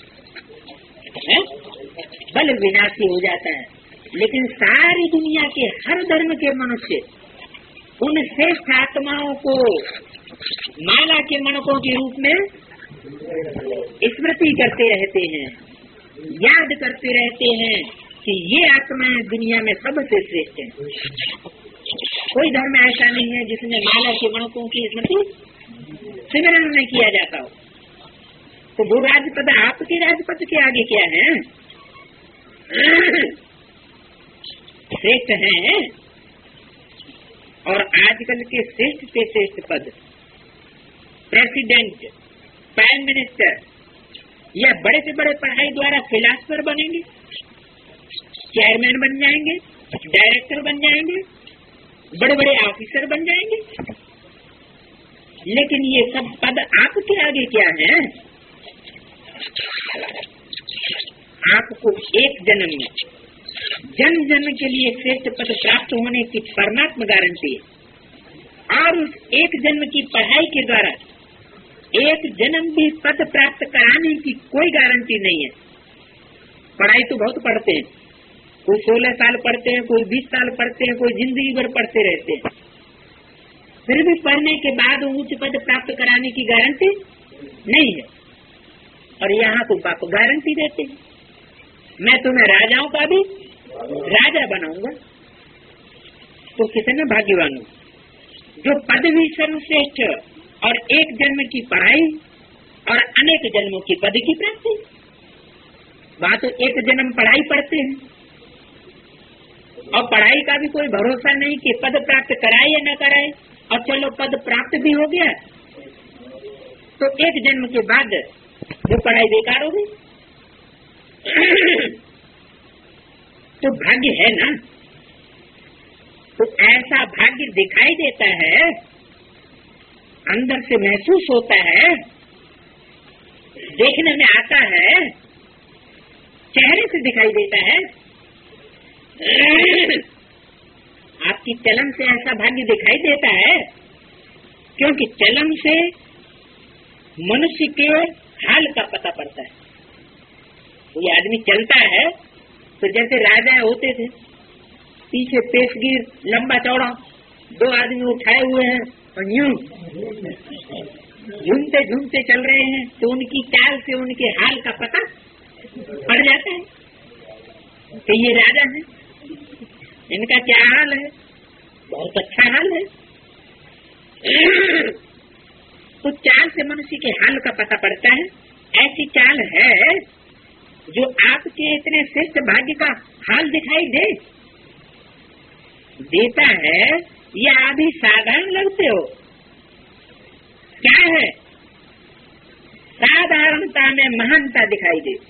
बल विनाशी हो जाता है। लेकिन सारी दुनिया के हर धर्म के मनुष्य उन श्रेष्ठ आत्माओं को माला के मणकों के रूप में स्मृति करते रहते हैं, याद करते रहते हैं कि ये आत्माएं दुनिया में सबसे श्रेष्ठ हैं। कोई धर्म ऐसा नहीं है जिसमें माला के मणकों की स्मृति सिमरन नहीं किया जाता हो। तो वो राजपद आपके राजपद के आगे क्या है? श्रेष्ठ है। और आजकल के श्रेष्ठ से श्रेष्ठ पद प्रेसिडेंट, प्राइम मिनिस्टर या बड़े से बड़े पढ़ाई द्वारा फिलासफर बनेंगे, चेयरमैन बन जाएंगे, डायरेक्टर बन जाएंगे, बड़े बड़े ऑफिसर बन जाएंगे। लेकिन ये सब पद आपके आगे क्या है? आपको एक जन्म में जन्म जन्म के लिए श्रेष्ठ पद प्राप्त होने की परमात्मा गारंटी है, और उस एक जन्म की पढ़ाई के द्वारा एक जन्म भी पद प्राप्त कराने की कोई गारंटी नहीं है। पढ़ाई तो बहुत पढ़ते हैं, कोई 16 साल पढ़ते हैं, कोई 20 साल पढ़ते हैं, कोई जिंदगी भर पढ़ते रहते हैं, फिर भी पढ़ने के बाद उच्च पद प्राप्त कराने की गारंटी नहीं है। और यहाँ तो बाप गारंटी देते हैं, मैं तुम्हें राजाओं का भी राजा बनाऊंगा। तो कितने भाग्यवान हो जो पद भी सर्वश्रेष्ठ और एक जन्म की पढ़ाई और अनेक जन्मों की पद की प्राप्ति। वहाँ तो एक जन्म पढ़ाई पढ़ते हैं और पढ़ाई का भी कोई भरोसा नहीं कि पद प्राप्त कराए या न कराए, और चलो पद प्राप्त भी हो गया तो एक जन्म के बाद वो पढ़ाई बेकार हो गई। तो भाग्य है ना, तो ऐसा भाग्य दिखाई देता है, अंदर से महसूस होता है, देखने में आता है, चेहरे से दिखाई देता है। आपकी चलन से ऐसा भाग्य दिखाई देता है, क्योंकि चलन से मनुष्य के हाल का पता पड़ता है। कोई आदमी चलता है तो जैसे राजा होते थे, पीछे पेशगीर लंबा चौड़ा 2 आदमी उठाए हुए हैं और यूं झूमते झूमते चल रहे हैं, तो उनकी चाल से उनके हाल का पता पड़ जाता है। कि ये राजा है, इनका क्या हाल है, बहुत अच्छा हाल है। तो चाल से मनुष्य के हाल का पता पड़ता है। ऐसी चाल है जो आपके इतने श्रेष्ठ भाग्य का हाल दिखाई देता है, या अभी साधारण लगते हो? क्या है? साधारणता में महानता दिखाई दे।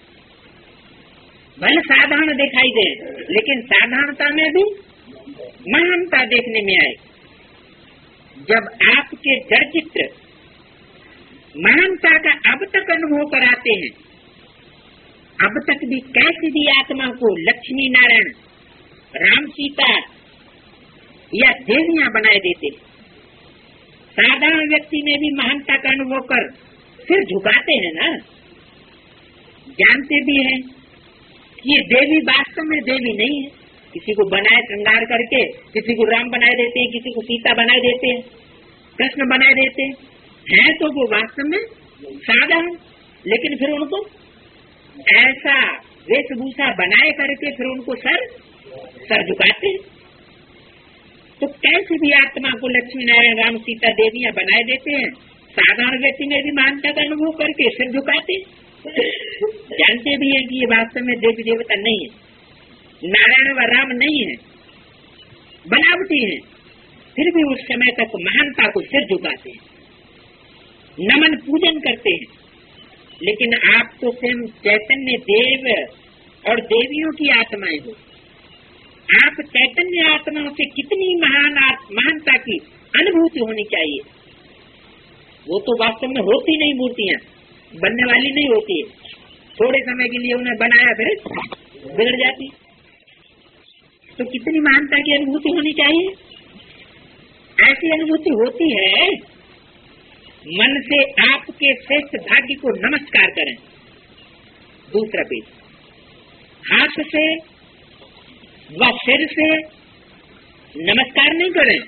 भले साधारण दिखाई दे, लेकिन साधारणता में भी महानता देखने में आए। जब आपके जड़ चित्र महानता का अब तक अनुभव कराते हैं, अब तक भी कैसी भी आत्मा को लक्ष्मी नारायण, राम सीता या देवियां बनाए देते, साधारण व्यक्ति में भी महानता का अनुभव कर सिर झुकाते हैं ना। जानते भी हैं कि ये देवी वास्तव में देवी नहीं है। किसी को बनाए श्रृंगार करके, किसी को राम बनाए देते हैं, किसी को सीता बनाए देते हैं, कृष्ण बनाए देते हैं तो वो वास्तव में साधारण, लेकिन फिर उनको ऐसा वेशभूषा बनाए करके फिर उनको सर झुकाते हैं। तो कैसे भी आत्मा को लक्ष्मी नारायण राम सीता देवियां बनाए देते हैं, साधारण व्यक्ति में भी महानता का अनुभव करके सिर झुकाते। जानते भी है कि ये वास्तव में देवी देवता नहीं है, नारायण व राम नहीं है, बनावटी है, फिर भी उस समय तक महानता को सिर झुकाते हैं, नमन पूजन करते हैं। लेकिन आप तो स्वयं चैतन्य देव और देवियों की आत्माएं हो। आप चैतन्य आत्माओं से कितनी महानता की अनुभूति होनी चाहिए। वो तो वास्तव में होती नहीं, मूर्तियां बनने वाली नहीं होती है। थोड़े समय के लिए उन्हें बनाया फिर बिगड़ जाती। तो कितनी महानता की अनुभूति होनी चाहिए। ऐसी अनुभूति होती है, मन से आपके श्रेष्ठ भाग्य को नमस्कार करें। दूसरा पेज, हाथ से व सिर से नमस्कार नहीं करें।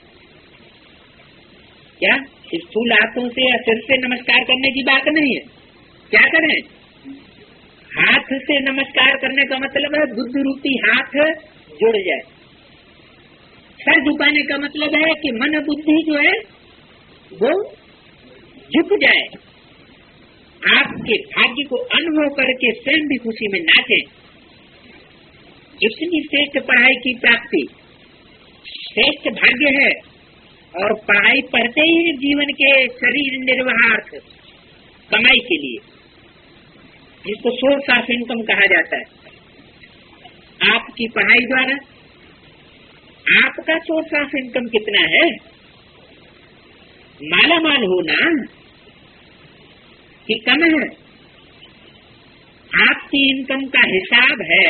क्या स्थूल हाथों से या सिर से नमस्कार करने की बात नहीं है। क्या करें? हाथ से नमस्कार करने का मतलब है बुद्धि रूपी हाथ जुड़ जाए। सर झुकाने का मतलब है कि मन बुद्धि जो है वो झुक जाए। आपके भाग्य को अनुभव करके स्वयं भी खुशी में नाचे। इतनी श्रेष्ठ पढ़ाई की प्राप्ति श्रेष्ठ भाग्य है, और पढ़ाई पढ़ते ही जीवन के शरीर निर्वाहार्थ कमाई के लिए, जिसको सोर्स ऑफ इनकम कहा जाता है। आपकी पढ़ाई द्वारा आपका सोर्स ऑफ इनकम कितना है? माला माल होना कि कम है? आपकी इनकम का हिसाब है,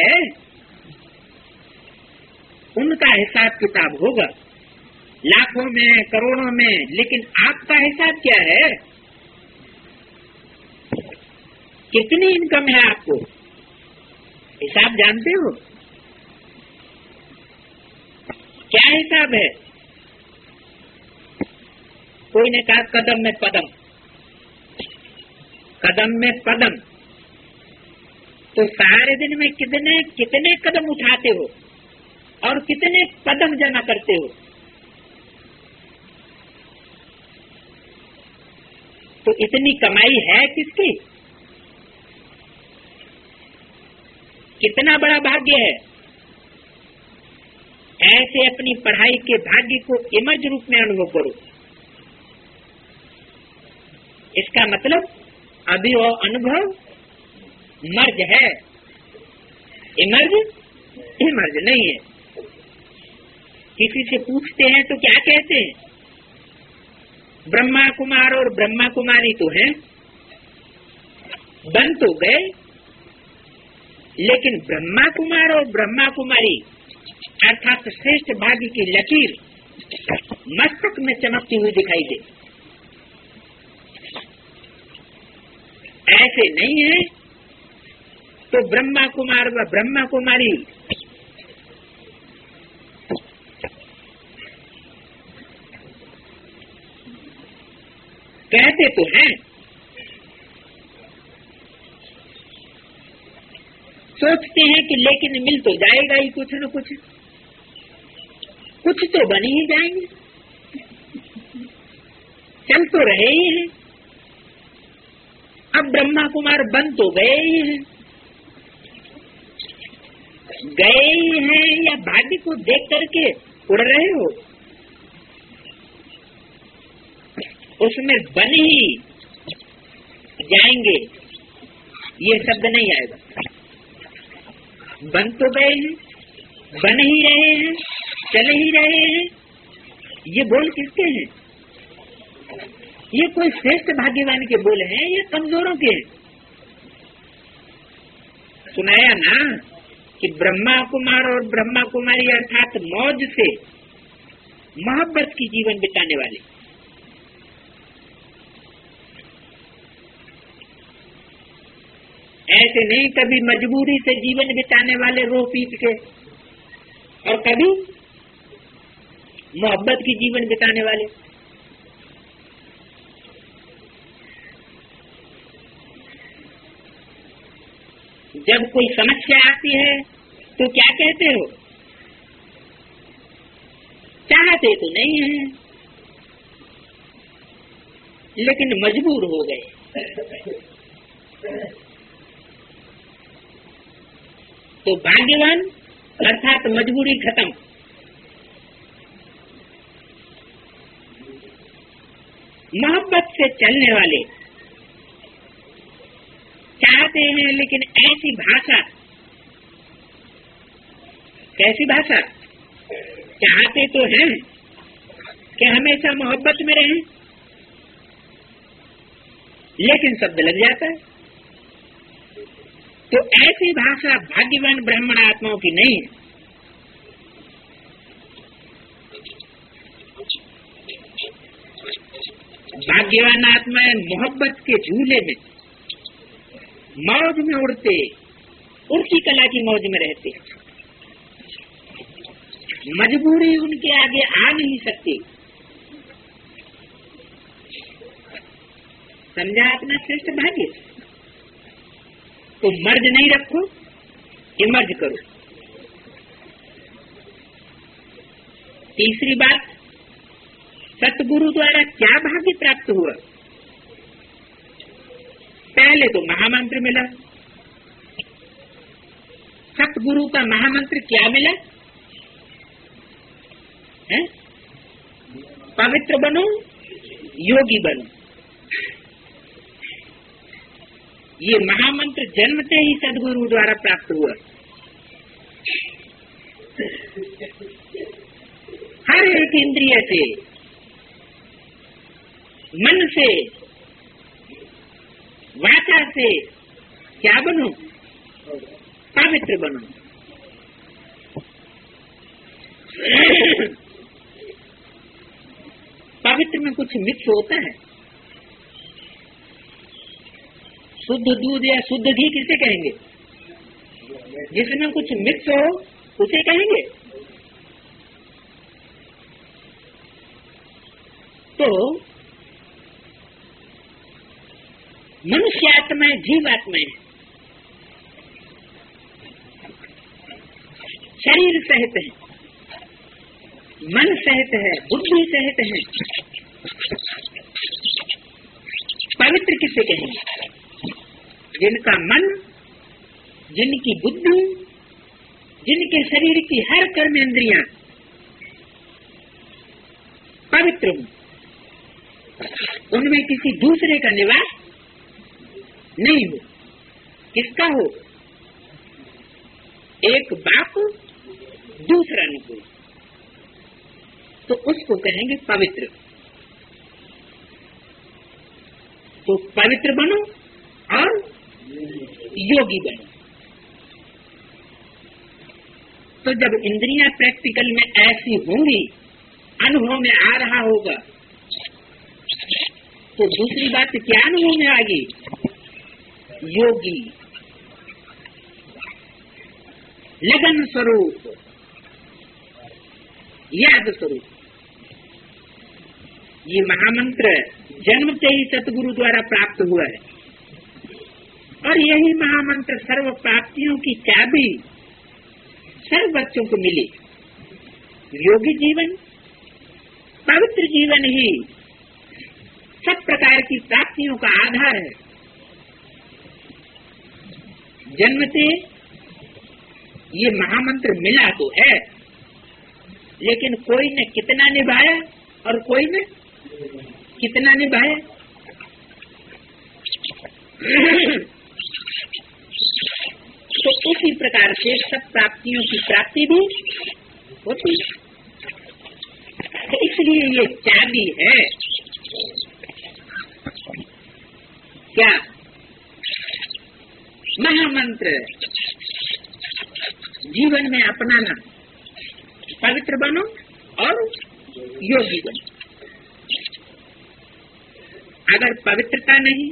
उनका हिसाब किताब होगा लाखों में करोड़ों में, लेकिन आपका हिसाब क्या है? कितनी इनकम है आपको? हिसाब जानते हो? क्या हिसाब है? कोई ने कहा कदम में पदम, कदम में पदम। तो सारे दिन में कितने कदम उठाते हो और कितने कदम जमा करते हो? तो इतनी कमाई है किसकी? कितना बड़ा भाग्य है। ऐसे अपनी पढ़ाई के भाग्य को इमर्ज रूप में अनुभव करो। इसका मतलब अभी वो अनुभव मर्ज है, इमर्ज नहीं है। किसी से पूछते हैं तो क्या कहते हैं? ब्रह्मा कुमार और ब्रह्मा कुमारी तो हैं, बन तो गए, लेकिन ब्रह्मा कुमार और ब्रह्मा कुमारी अर्थात श्रेष्ठ भाग्य की लकीर मस्तक में चमकती हुई दिखाई दे। ऐसे नहीं है तो ब्रह्मा कुमार व ब्रह्मा कुमारी कहते तो हैं, सोचते हैं कि लेकिन मिल तो जाएगा ही कुछ न कुछ, कुछ तो बन ही जाएंगे, चल तो रहे ही हैं। अब ब्रह्मा कुमार बन तो गए ही हैं, गए ही हैं या भाग्य को देख करके उड़ रहे हो? उसमें बन ही जाएंगे ये शब्द नहीं आएगा। बन तो गए हैं, बन ही रहे हैं, चल ही रहे हैं, ये बोल किसके हैं? ये कोई श्रेष्ठ भाग्यवान के बोल हैं या कमजोरों के हैं? सुनाया ना कि ब्रह्मा कुमार और ब्रह्मा कुमारी अर्थात मौज से मोहब्बत की जीवन बिताने वाले, ऐसे नहीं कभी मजबूरी से जीवन बिताने वाले रो पीट के, और कभी मोहब्बत की जीवन बिताने वाले। जब कोई समस्या आती है तो क्या कहते हो? चाहते तो नहीं है लेकिन मजबूर हो गए। तो भाग्यवान अर्थात मजबूरी खत्म। मोहब्बत से चलने वाले चाहते हैं लेकिन ऐसी भाषा, कैसी भाषा? चाहते तो हैं कि हमेशा मोहब्बत में रहें, लेकिन शब्द लग जाता है। तो ऐसी भाषा भाग्यवान ब्राह्मण आत्माओं की नहीं है। भाग्यवान आत्माएं मोहब्बत के झूले में मौज में उड़ते, उड़ती कला की मौज में रहते, मजबूरी उनके आगे आ नहीं सकती। समझा अपना श्रेष्ठ भाग्य? तो मर्ज नहीं रखो, इमर्ज करो। तीसरी बात, सतगुरु द्वारा क्या भाग्य प्राप्त हुआ? पहले तो महामंत्र मिला। सतगुरु का महामंत्र क्या मिला है? पवित्र बनो, योगी बनो। ये महामंत्र जन्मते ही सदगुरु द्वारा प्राप्त हुआ। हर एक इंद्रिय से, मन से, वाचा से क्या बनो? पवित्र बनो। पवित्र में कुछ मिक्स होता है। शुद्ध दूध या शुद्ध घी किसे कहेंगे? जिसमें कुछ मिक्स हो उसे कहेंगे। तो मनुष्य आत्माएं, जीवात्माएं शरीर सहित है, मन सहित है, बुद्धि सहित है। पवित्र किसे कहेंगे? जिनका मन, जिनकी बुद्धि, जिनके शरीर की हर कर्मेंद्रियां पवित्र हो, उनमें किसी दूसरे का निवास नहीं हो। किसका हो? एक बाप, दूसरा न कोई, तो उसको कहेंगे पवित्र। तो पवित्र बनो और योगी बनो। तो जब इंद्रियां प्रैक्टिकल में ऐसी होंगी, अनुभव में आ रहा होगा, तो दूसरी बात क्या अनुभव में आ गई? योगी, लगन स्वरूप, याद स्वरूप। ये महामंत्र जन्म से ही सतगुरु द्वारा प्राप्त हुआ है और यही महामंत्र सर्व प्राप्तियों की चाबी सर्व बच्चों को मिली। योगी जीवन, पवित्र जीवन ही सब प्रकार की प्राप्तियों का आधार है। जन्मते ये महामंत्र मिला तो है, लेकिन कोई ने कितना निभाया और कोई ने कितना निभाया। तो उसी प्रकार से सब प्राप्तियों की प्राप्ति भी होती है। तो इसलिए ये चाबी है क्या? महामंत्र जीवन में अपनाना, पवित्र बनो और योगी बनो। अगर पवित्रता नहीं,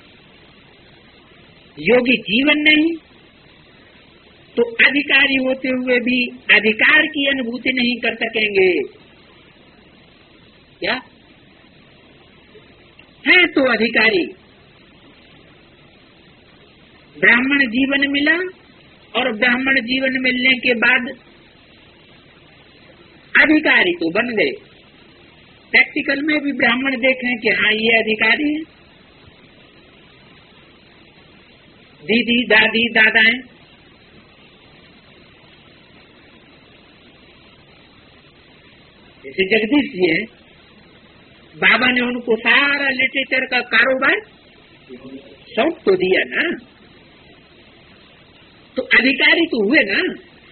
योगी जीवन नहीं, तो अधिकारी होते हुए भी अधिकार की अनुभूति नहीं कर सकेंगे। क्या है? तो अधिकारी ब्राह्मण जीवन मिला और ब्राह्मण जीवन मिलने के बाद अधिकारी तो बन गए। प्रैक्टिकल में भी ब्राह्मण देखें कि हाँ ये अधिकारी है। दीदी, दादी, दादाएं जैसे जगदीश जी हैं, बाबा ने उनको सारा लिटरेचर का कारोबार सौंप तो दिया ना, तो अधिकारी तो हुए ना।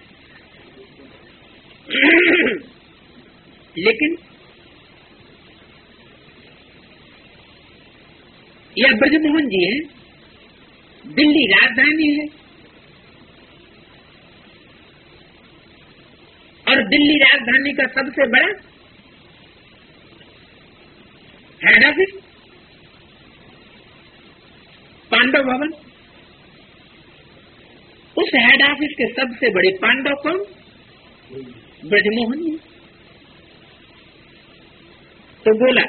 लेकिन यह ब्रजमोहन जी हैं, दिल्ली राजधानी है और दिल्ली राजधानी का सबसे बड़ा हेड ऑफिस पांडव भवन। उस हेड ऑफिस के सबसे बड़े पांडव कौन? ब्रजमोहन जी। तो बोला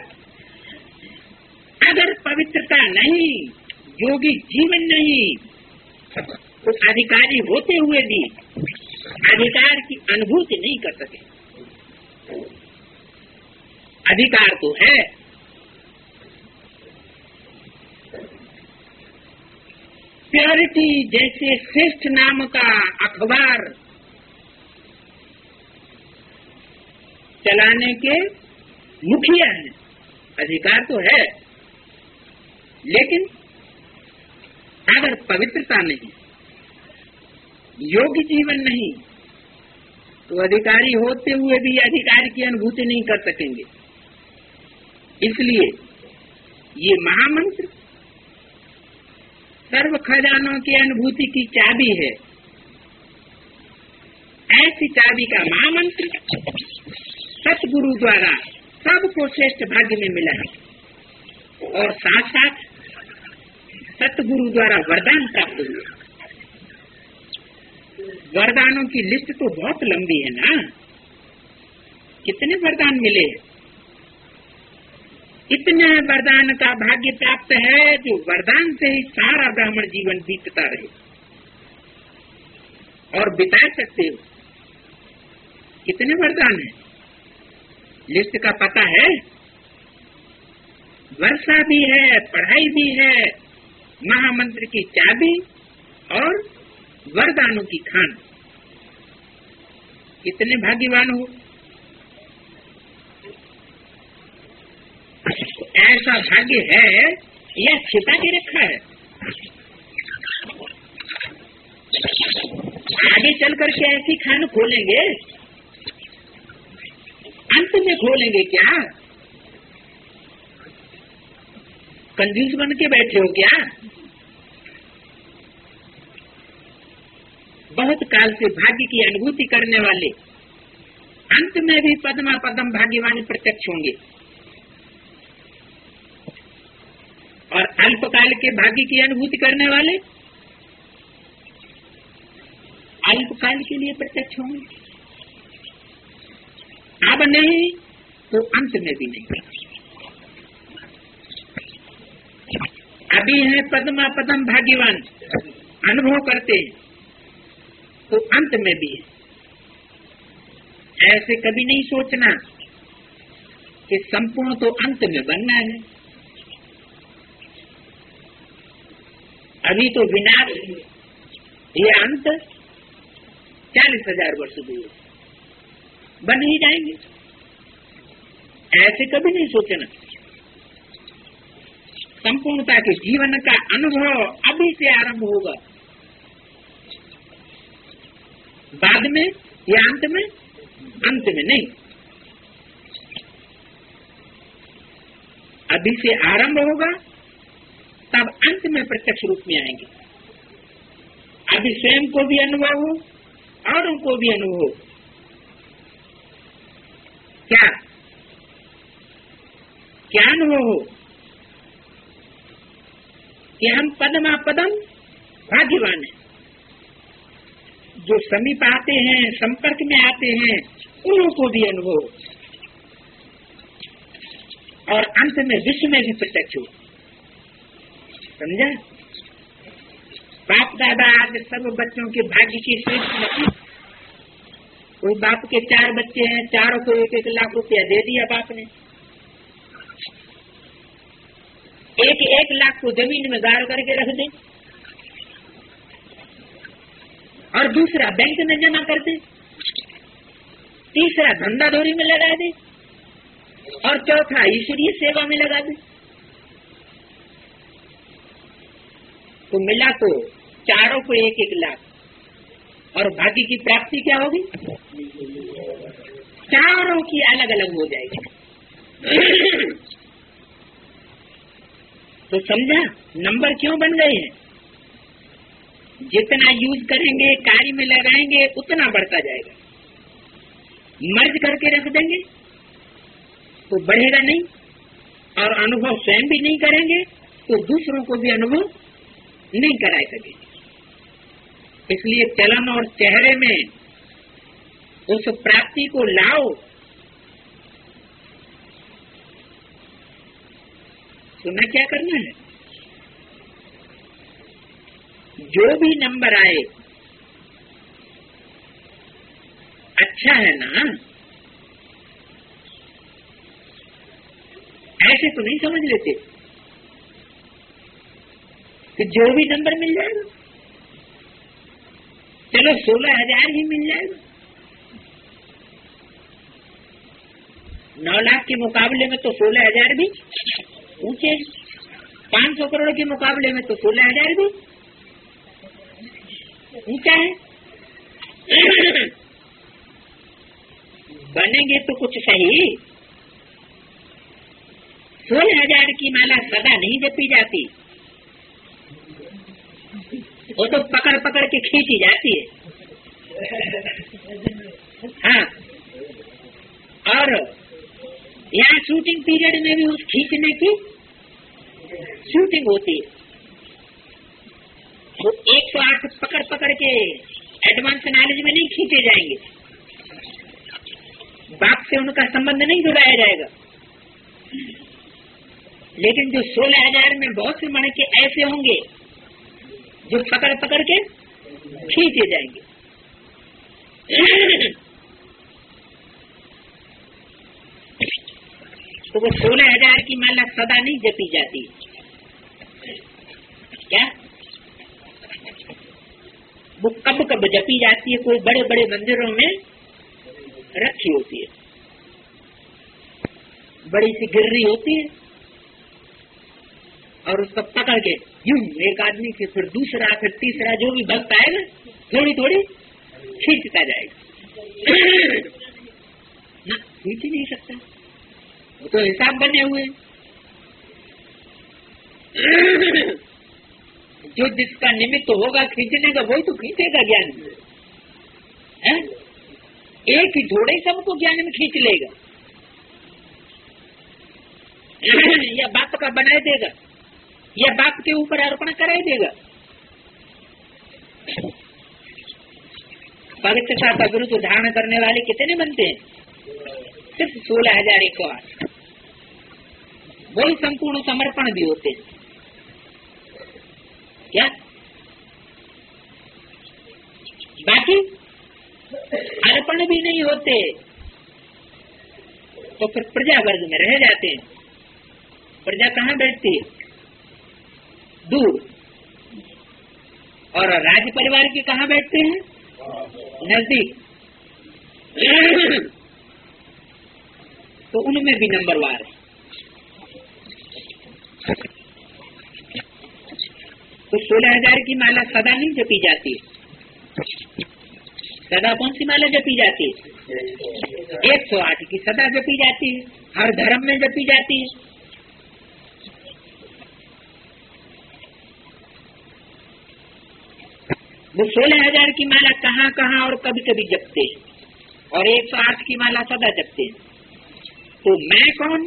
अगर पवित्रता नहीं, योगी जीवन नहीं, तो अधिकारी होते हुए भी अधिकार की अनुभूति नहीं कर सके। अधिकार तो है, प्योरिटी जैसे श्रेष्ठ नाम का अखबार चलाने के मुखिया हैं। अधिकार तो है, लेकिन अगर पवित्रता नहीं, योगी जीवन नहीं, तो अधिकारी होते हुए भी अधिकार की अनुभूति नहीं कर सकेंगे। इसलिए ये महामंत्र सर्व खजानों की अनुभूति की चाबी है। ऐसी चाबी का महामंत्र सतगुरु द्वारा सबको श्रेष्ठ भाग्य में मिला है और साथ साथ सतगुरु द्वारा वरदान प्राप्त हुए। वरदानों की लिस्ट तो बहुत लंबी है ना, कितने वरदान मिले। इतने वरदान का भाग्य प्राप्त है जो वरदान से ही सारा ब्राह्मण जीवन बीतता रहे और बिता सकते हो। कितने वरदान है, लिस्ट का पता है। वर्षा भी है, पढ़ाई भी है, महामंत्र की चाबी और वरदानों की खान। कितने भाग्यवान हो। ऐसा भाग्य है, यह छिपा के रखा है। आगे चल करके ऐसी खान खोलेंगे, अंत में खोलेंगे क्या? कंजूस बन के बैठे हो क्या? बहुत काल से भाग्य की अनुभूति करने वाले अंत में भी पद्मा पदम भाग्यवान प्रत्यक्ष होंगे और अल्पकाल के भाग्य की अनुभूति करने वाले अल्पकाल के लिए प्रत्यक्ष होंगे। अब नहीं तो अंत में भी नहीं। अभी है पद्मा पदम भाग्यवान, अनुभव करते हैं तो अंत में भी है। ऐसे कभी नहीं सोचना कि संपूर्ण तो अंत में बनना है। अभी तो विनाश, ये अंत 40,000 वर्ष दूर बन ही जाएंगे। ऐसे कभी नहीं सोचना। संपूर्णता के जीवन का अनुभव अभी से आरंभ होगा, बाद में या अंत में? अंत में नहीं, अभी से आरंभ होगा, तब अंत में प्रत्यक्ष रूप में आएंगे। अभी स्वयं को भी अनुभव हो, औरों को भी अनुभव हो। क्या अनुभव हो कि हम पदमा पदम भाग्यवान हैं। जो समीप आते हैं, संपर्क में आते हैं, उन्हों को भी अनुभव हो, और अंत में विश्व में भी प्रत्यक्ष हो। समझा? बाप दादा आज सब बच्चों के भाग्य की श्रेष्ठ नहीं। कोई बाप के 4 बच्चे हैं, चारों को 1-1 लाख रुपया दे दिया बाप ने। 1-1 लाख को जमीन में गाड़ करके रख दे, और दूसरा बैंक में जमा कर दे, तीसरा धंधा धोरी में लगा दे, और चौथा ईश्वरीय सेवा में लगा दे। तो मिला तो चारों को 1-1 लाख, और भाग्य की प्राप्ति क्या होगी? चारों की अलग अलग हो जाएगी। तो समझा नंबर क्यों बन गए हैं? जितना यूज करेंगे, कार्य में लगाएंगे, उतना बढ़ता जाएगा। मर्ज करके रख देंगे तो बढ़ेगा नहीं, और अनुभव स्वयं भी नहीं करेंगे तो दूसरों को भी अनुभव नहीं करा सकेंगे। इसलिए चलन और चेहरे में उस प्राप्ति को लाओ। सुना क्या करना है? जो भी नंबर आए अच्छा है ना, ऐसे तो नहीं समझ लेते कि जो भी नंबर मिल जाएगा, चलो 16,000 ही मिल जाएगा। 9 लाख के मुकाबले में तो 16,000 भी ऊंचे, 500 करोड़ के मुकाबले में तो 16,000 भी ऊंचा है। बनेंगे तो कुछ सही। 16,000 की माला सदा नहीं जपी जाती, वो तो पकड़ पकड़ के खींची जाती है। हाँ, और यहाँ शूटिंग पीरियड में भी उस खींचने की शूटिंग होती है। तो 108 पकड़ पकड़ के एडवांस नॉलेज में नहीं खींचे जाएंगे, बाप से उनका संबंध नहीं जुड़ाया जाएगा। लेकिन जो 16,000 में बहुत से मन के ऐसे होंगे जो पकड़ पकड़ के खींचे जाएंगे। तो वो 16,000 की माला सदा नहीं जपी जाती। क्या वो कब कब जपी जाती है? कोई बड़े बड़े मंदिरों में रखी होती है, बड़ी सी गिर्री होती है, और उसको पकड़ के यूं एक आदमी के, फिर दूसरा, फिर तीसरा, जो भी भक्त आएगा थोड़ी थोड़ी खींचता जाएगा। ना खींच ही नहीं सकता, वो तो हिसाब बने हुए। जो जिसका निमित्त होगा खींचने का, वही तो खींचेगा ज्ञान में। एक ही थोड़े सबको ज्ञान में खींच लेगा, या बाप का बना देगा, या बाप के ऊपर अर्पण करा देगा। पवित्रता का विरुद्ध धारण करने वाले कितने बनते हैं? सिर्फ 16,000 एक और। वही संपूर्ण समर्पण भी होते हैं। क्या समर्पण भी नहीं होते तो फिर प्रजा वर्ग में रह जाते हैं। प्रजा कहाँ बैठती है? दूर। और राज परिवार के कहाँ बैठते हैं? नजदीक। तो उनमें भी नंबरवार है। तो 16,000 की माला सदा नहीं जपी जाती है। सदा कौन सी माला जपी जाती है? 108 की सदा जपी जाती है, हर धर्म में जपी जाती है। वो 16,000 की माला कहाँ कहाँ और कभी कभी जपते हैं, और 108 की माला सदा जपते हैं। तो मैं कौन,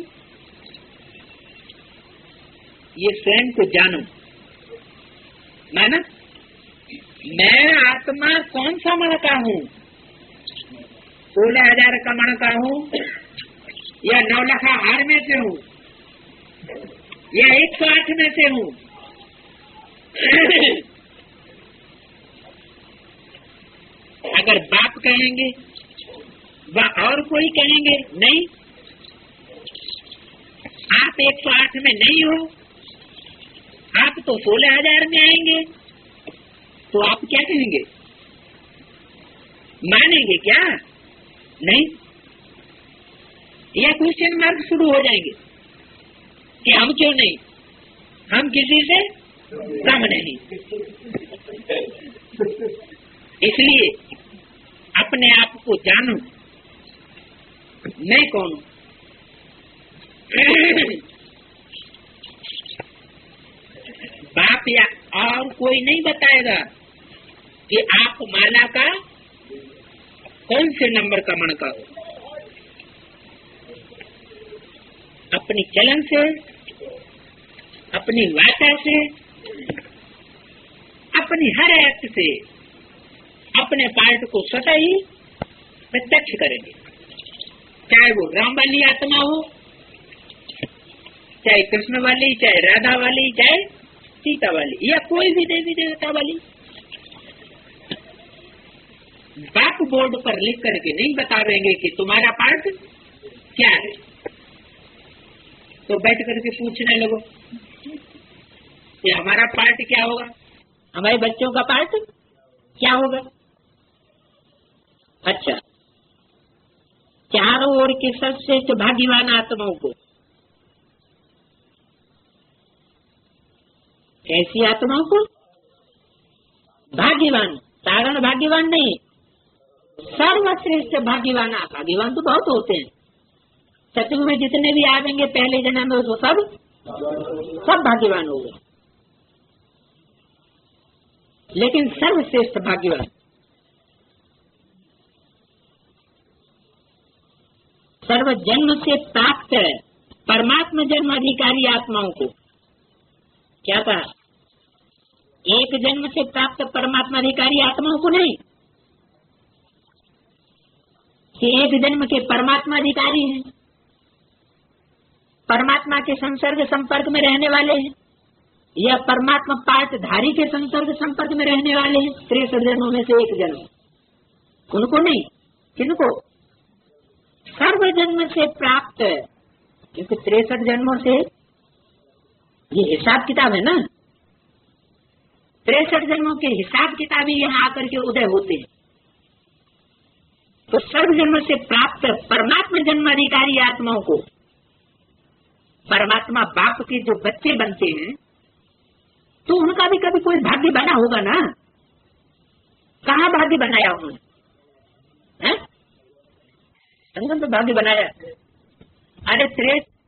ये स्वयं को जानो। माना मैं आत्मा कौन सा मण का हूँ? 16,000 का मण का हूँ, या 9 लाख हार में से हूँ, या 108 में से हूँ? अगर बाप कहेंगे व और कोई कहेंगे नहीं, आप 108 में नहीं हो, आप तो 16,000 में आएंगे, तो आप क्या कहेंगे? मानेंगे क्या? नहीं। या क्वेश्चन मार्क शुरू हो जाएंगे कि हम क्यों नहीं, हम किसी से कम नहीं। इसलिए अपने आप को जानो, मैं कौन हूं। बाप या और कोई नहीं बताएगा कि आप माला का कौन से नंबर का मण का हो। अपनी चलन से, अपनी वाचा से, अपनी हर एक्ट से अपने पार्ट को स्वतः ही प्रत्यक्ष करेंगे। चाहे वो राम वाली आत्मा हो, चाहे कृष्ण वाली, चाहे राधा वाली, चाहे सीता वाली, या कोई भी देवी देवता वाली। बाप बोर्ड पर लिख करके नहीं बतावेंगे कि तुम्हारा पार्ट क्या है, तो बैठ करके पूछने लगो कि हमारा पार्ट क्या होगा, हमारे बच्चों का पार्ट क्या होगा। अच्छा, चारों ओर के सबसे भाग्यवान आत्माओं को, कैसी आत्माओं को? भाग्यवान, साधारण भाग्यवान नहीं, सर्वश्रेष्ठ भाग्यवान। भाग्यवान तो बहुत होते हैं, सतयुग में जितने भी आवेंगे पहले जन्म में, वो सब भाग्यवान हो गए, लेकिन सर्वश्रेष्ठ भाग्यवान, सर्व जन्म से प्राप्त परमात्मा जन्म अधिकारी आत्माओं को क्या कहा? एक जन्म से प्राप्त परमात्मा अधिकारी आत्माओं को नहीं, कि एक जन्म के परमात्मा अधिकारी हैं, परमात्मा के संसर्ग संपर्क में रहने वाले हैं, या परमात्मा पाठधारी के संसर्ग संपर्क में रहने वाले हैं। 63 जन्मों में से एक जन्म, उनको नहीं। किनको? सर्व जन्म से प्राप्त, क्योंकि 63 जन्मों से ये हिसाब किताब है ना, 63 जन्मों के हिसाब किताब ही यहाँ आकर के उदय होते हैं। तो सर्व जन्म से प्राप्त परमात्मा जन्म अधिकारी आत्माओं को, परमात्मा बाप के जो बच्चे बनते हैं, तो उनका भी कभी कोई भाग्य बना होगा ना। कहाँ भाग्य बनाया उन्होंने? संगम तो भाग्य बनाया। अरे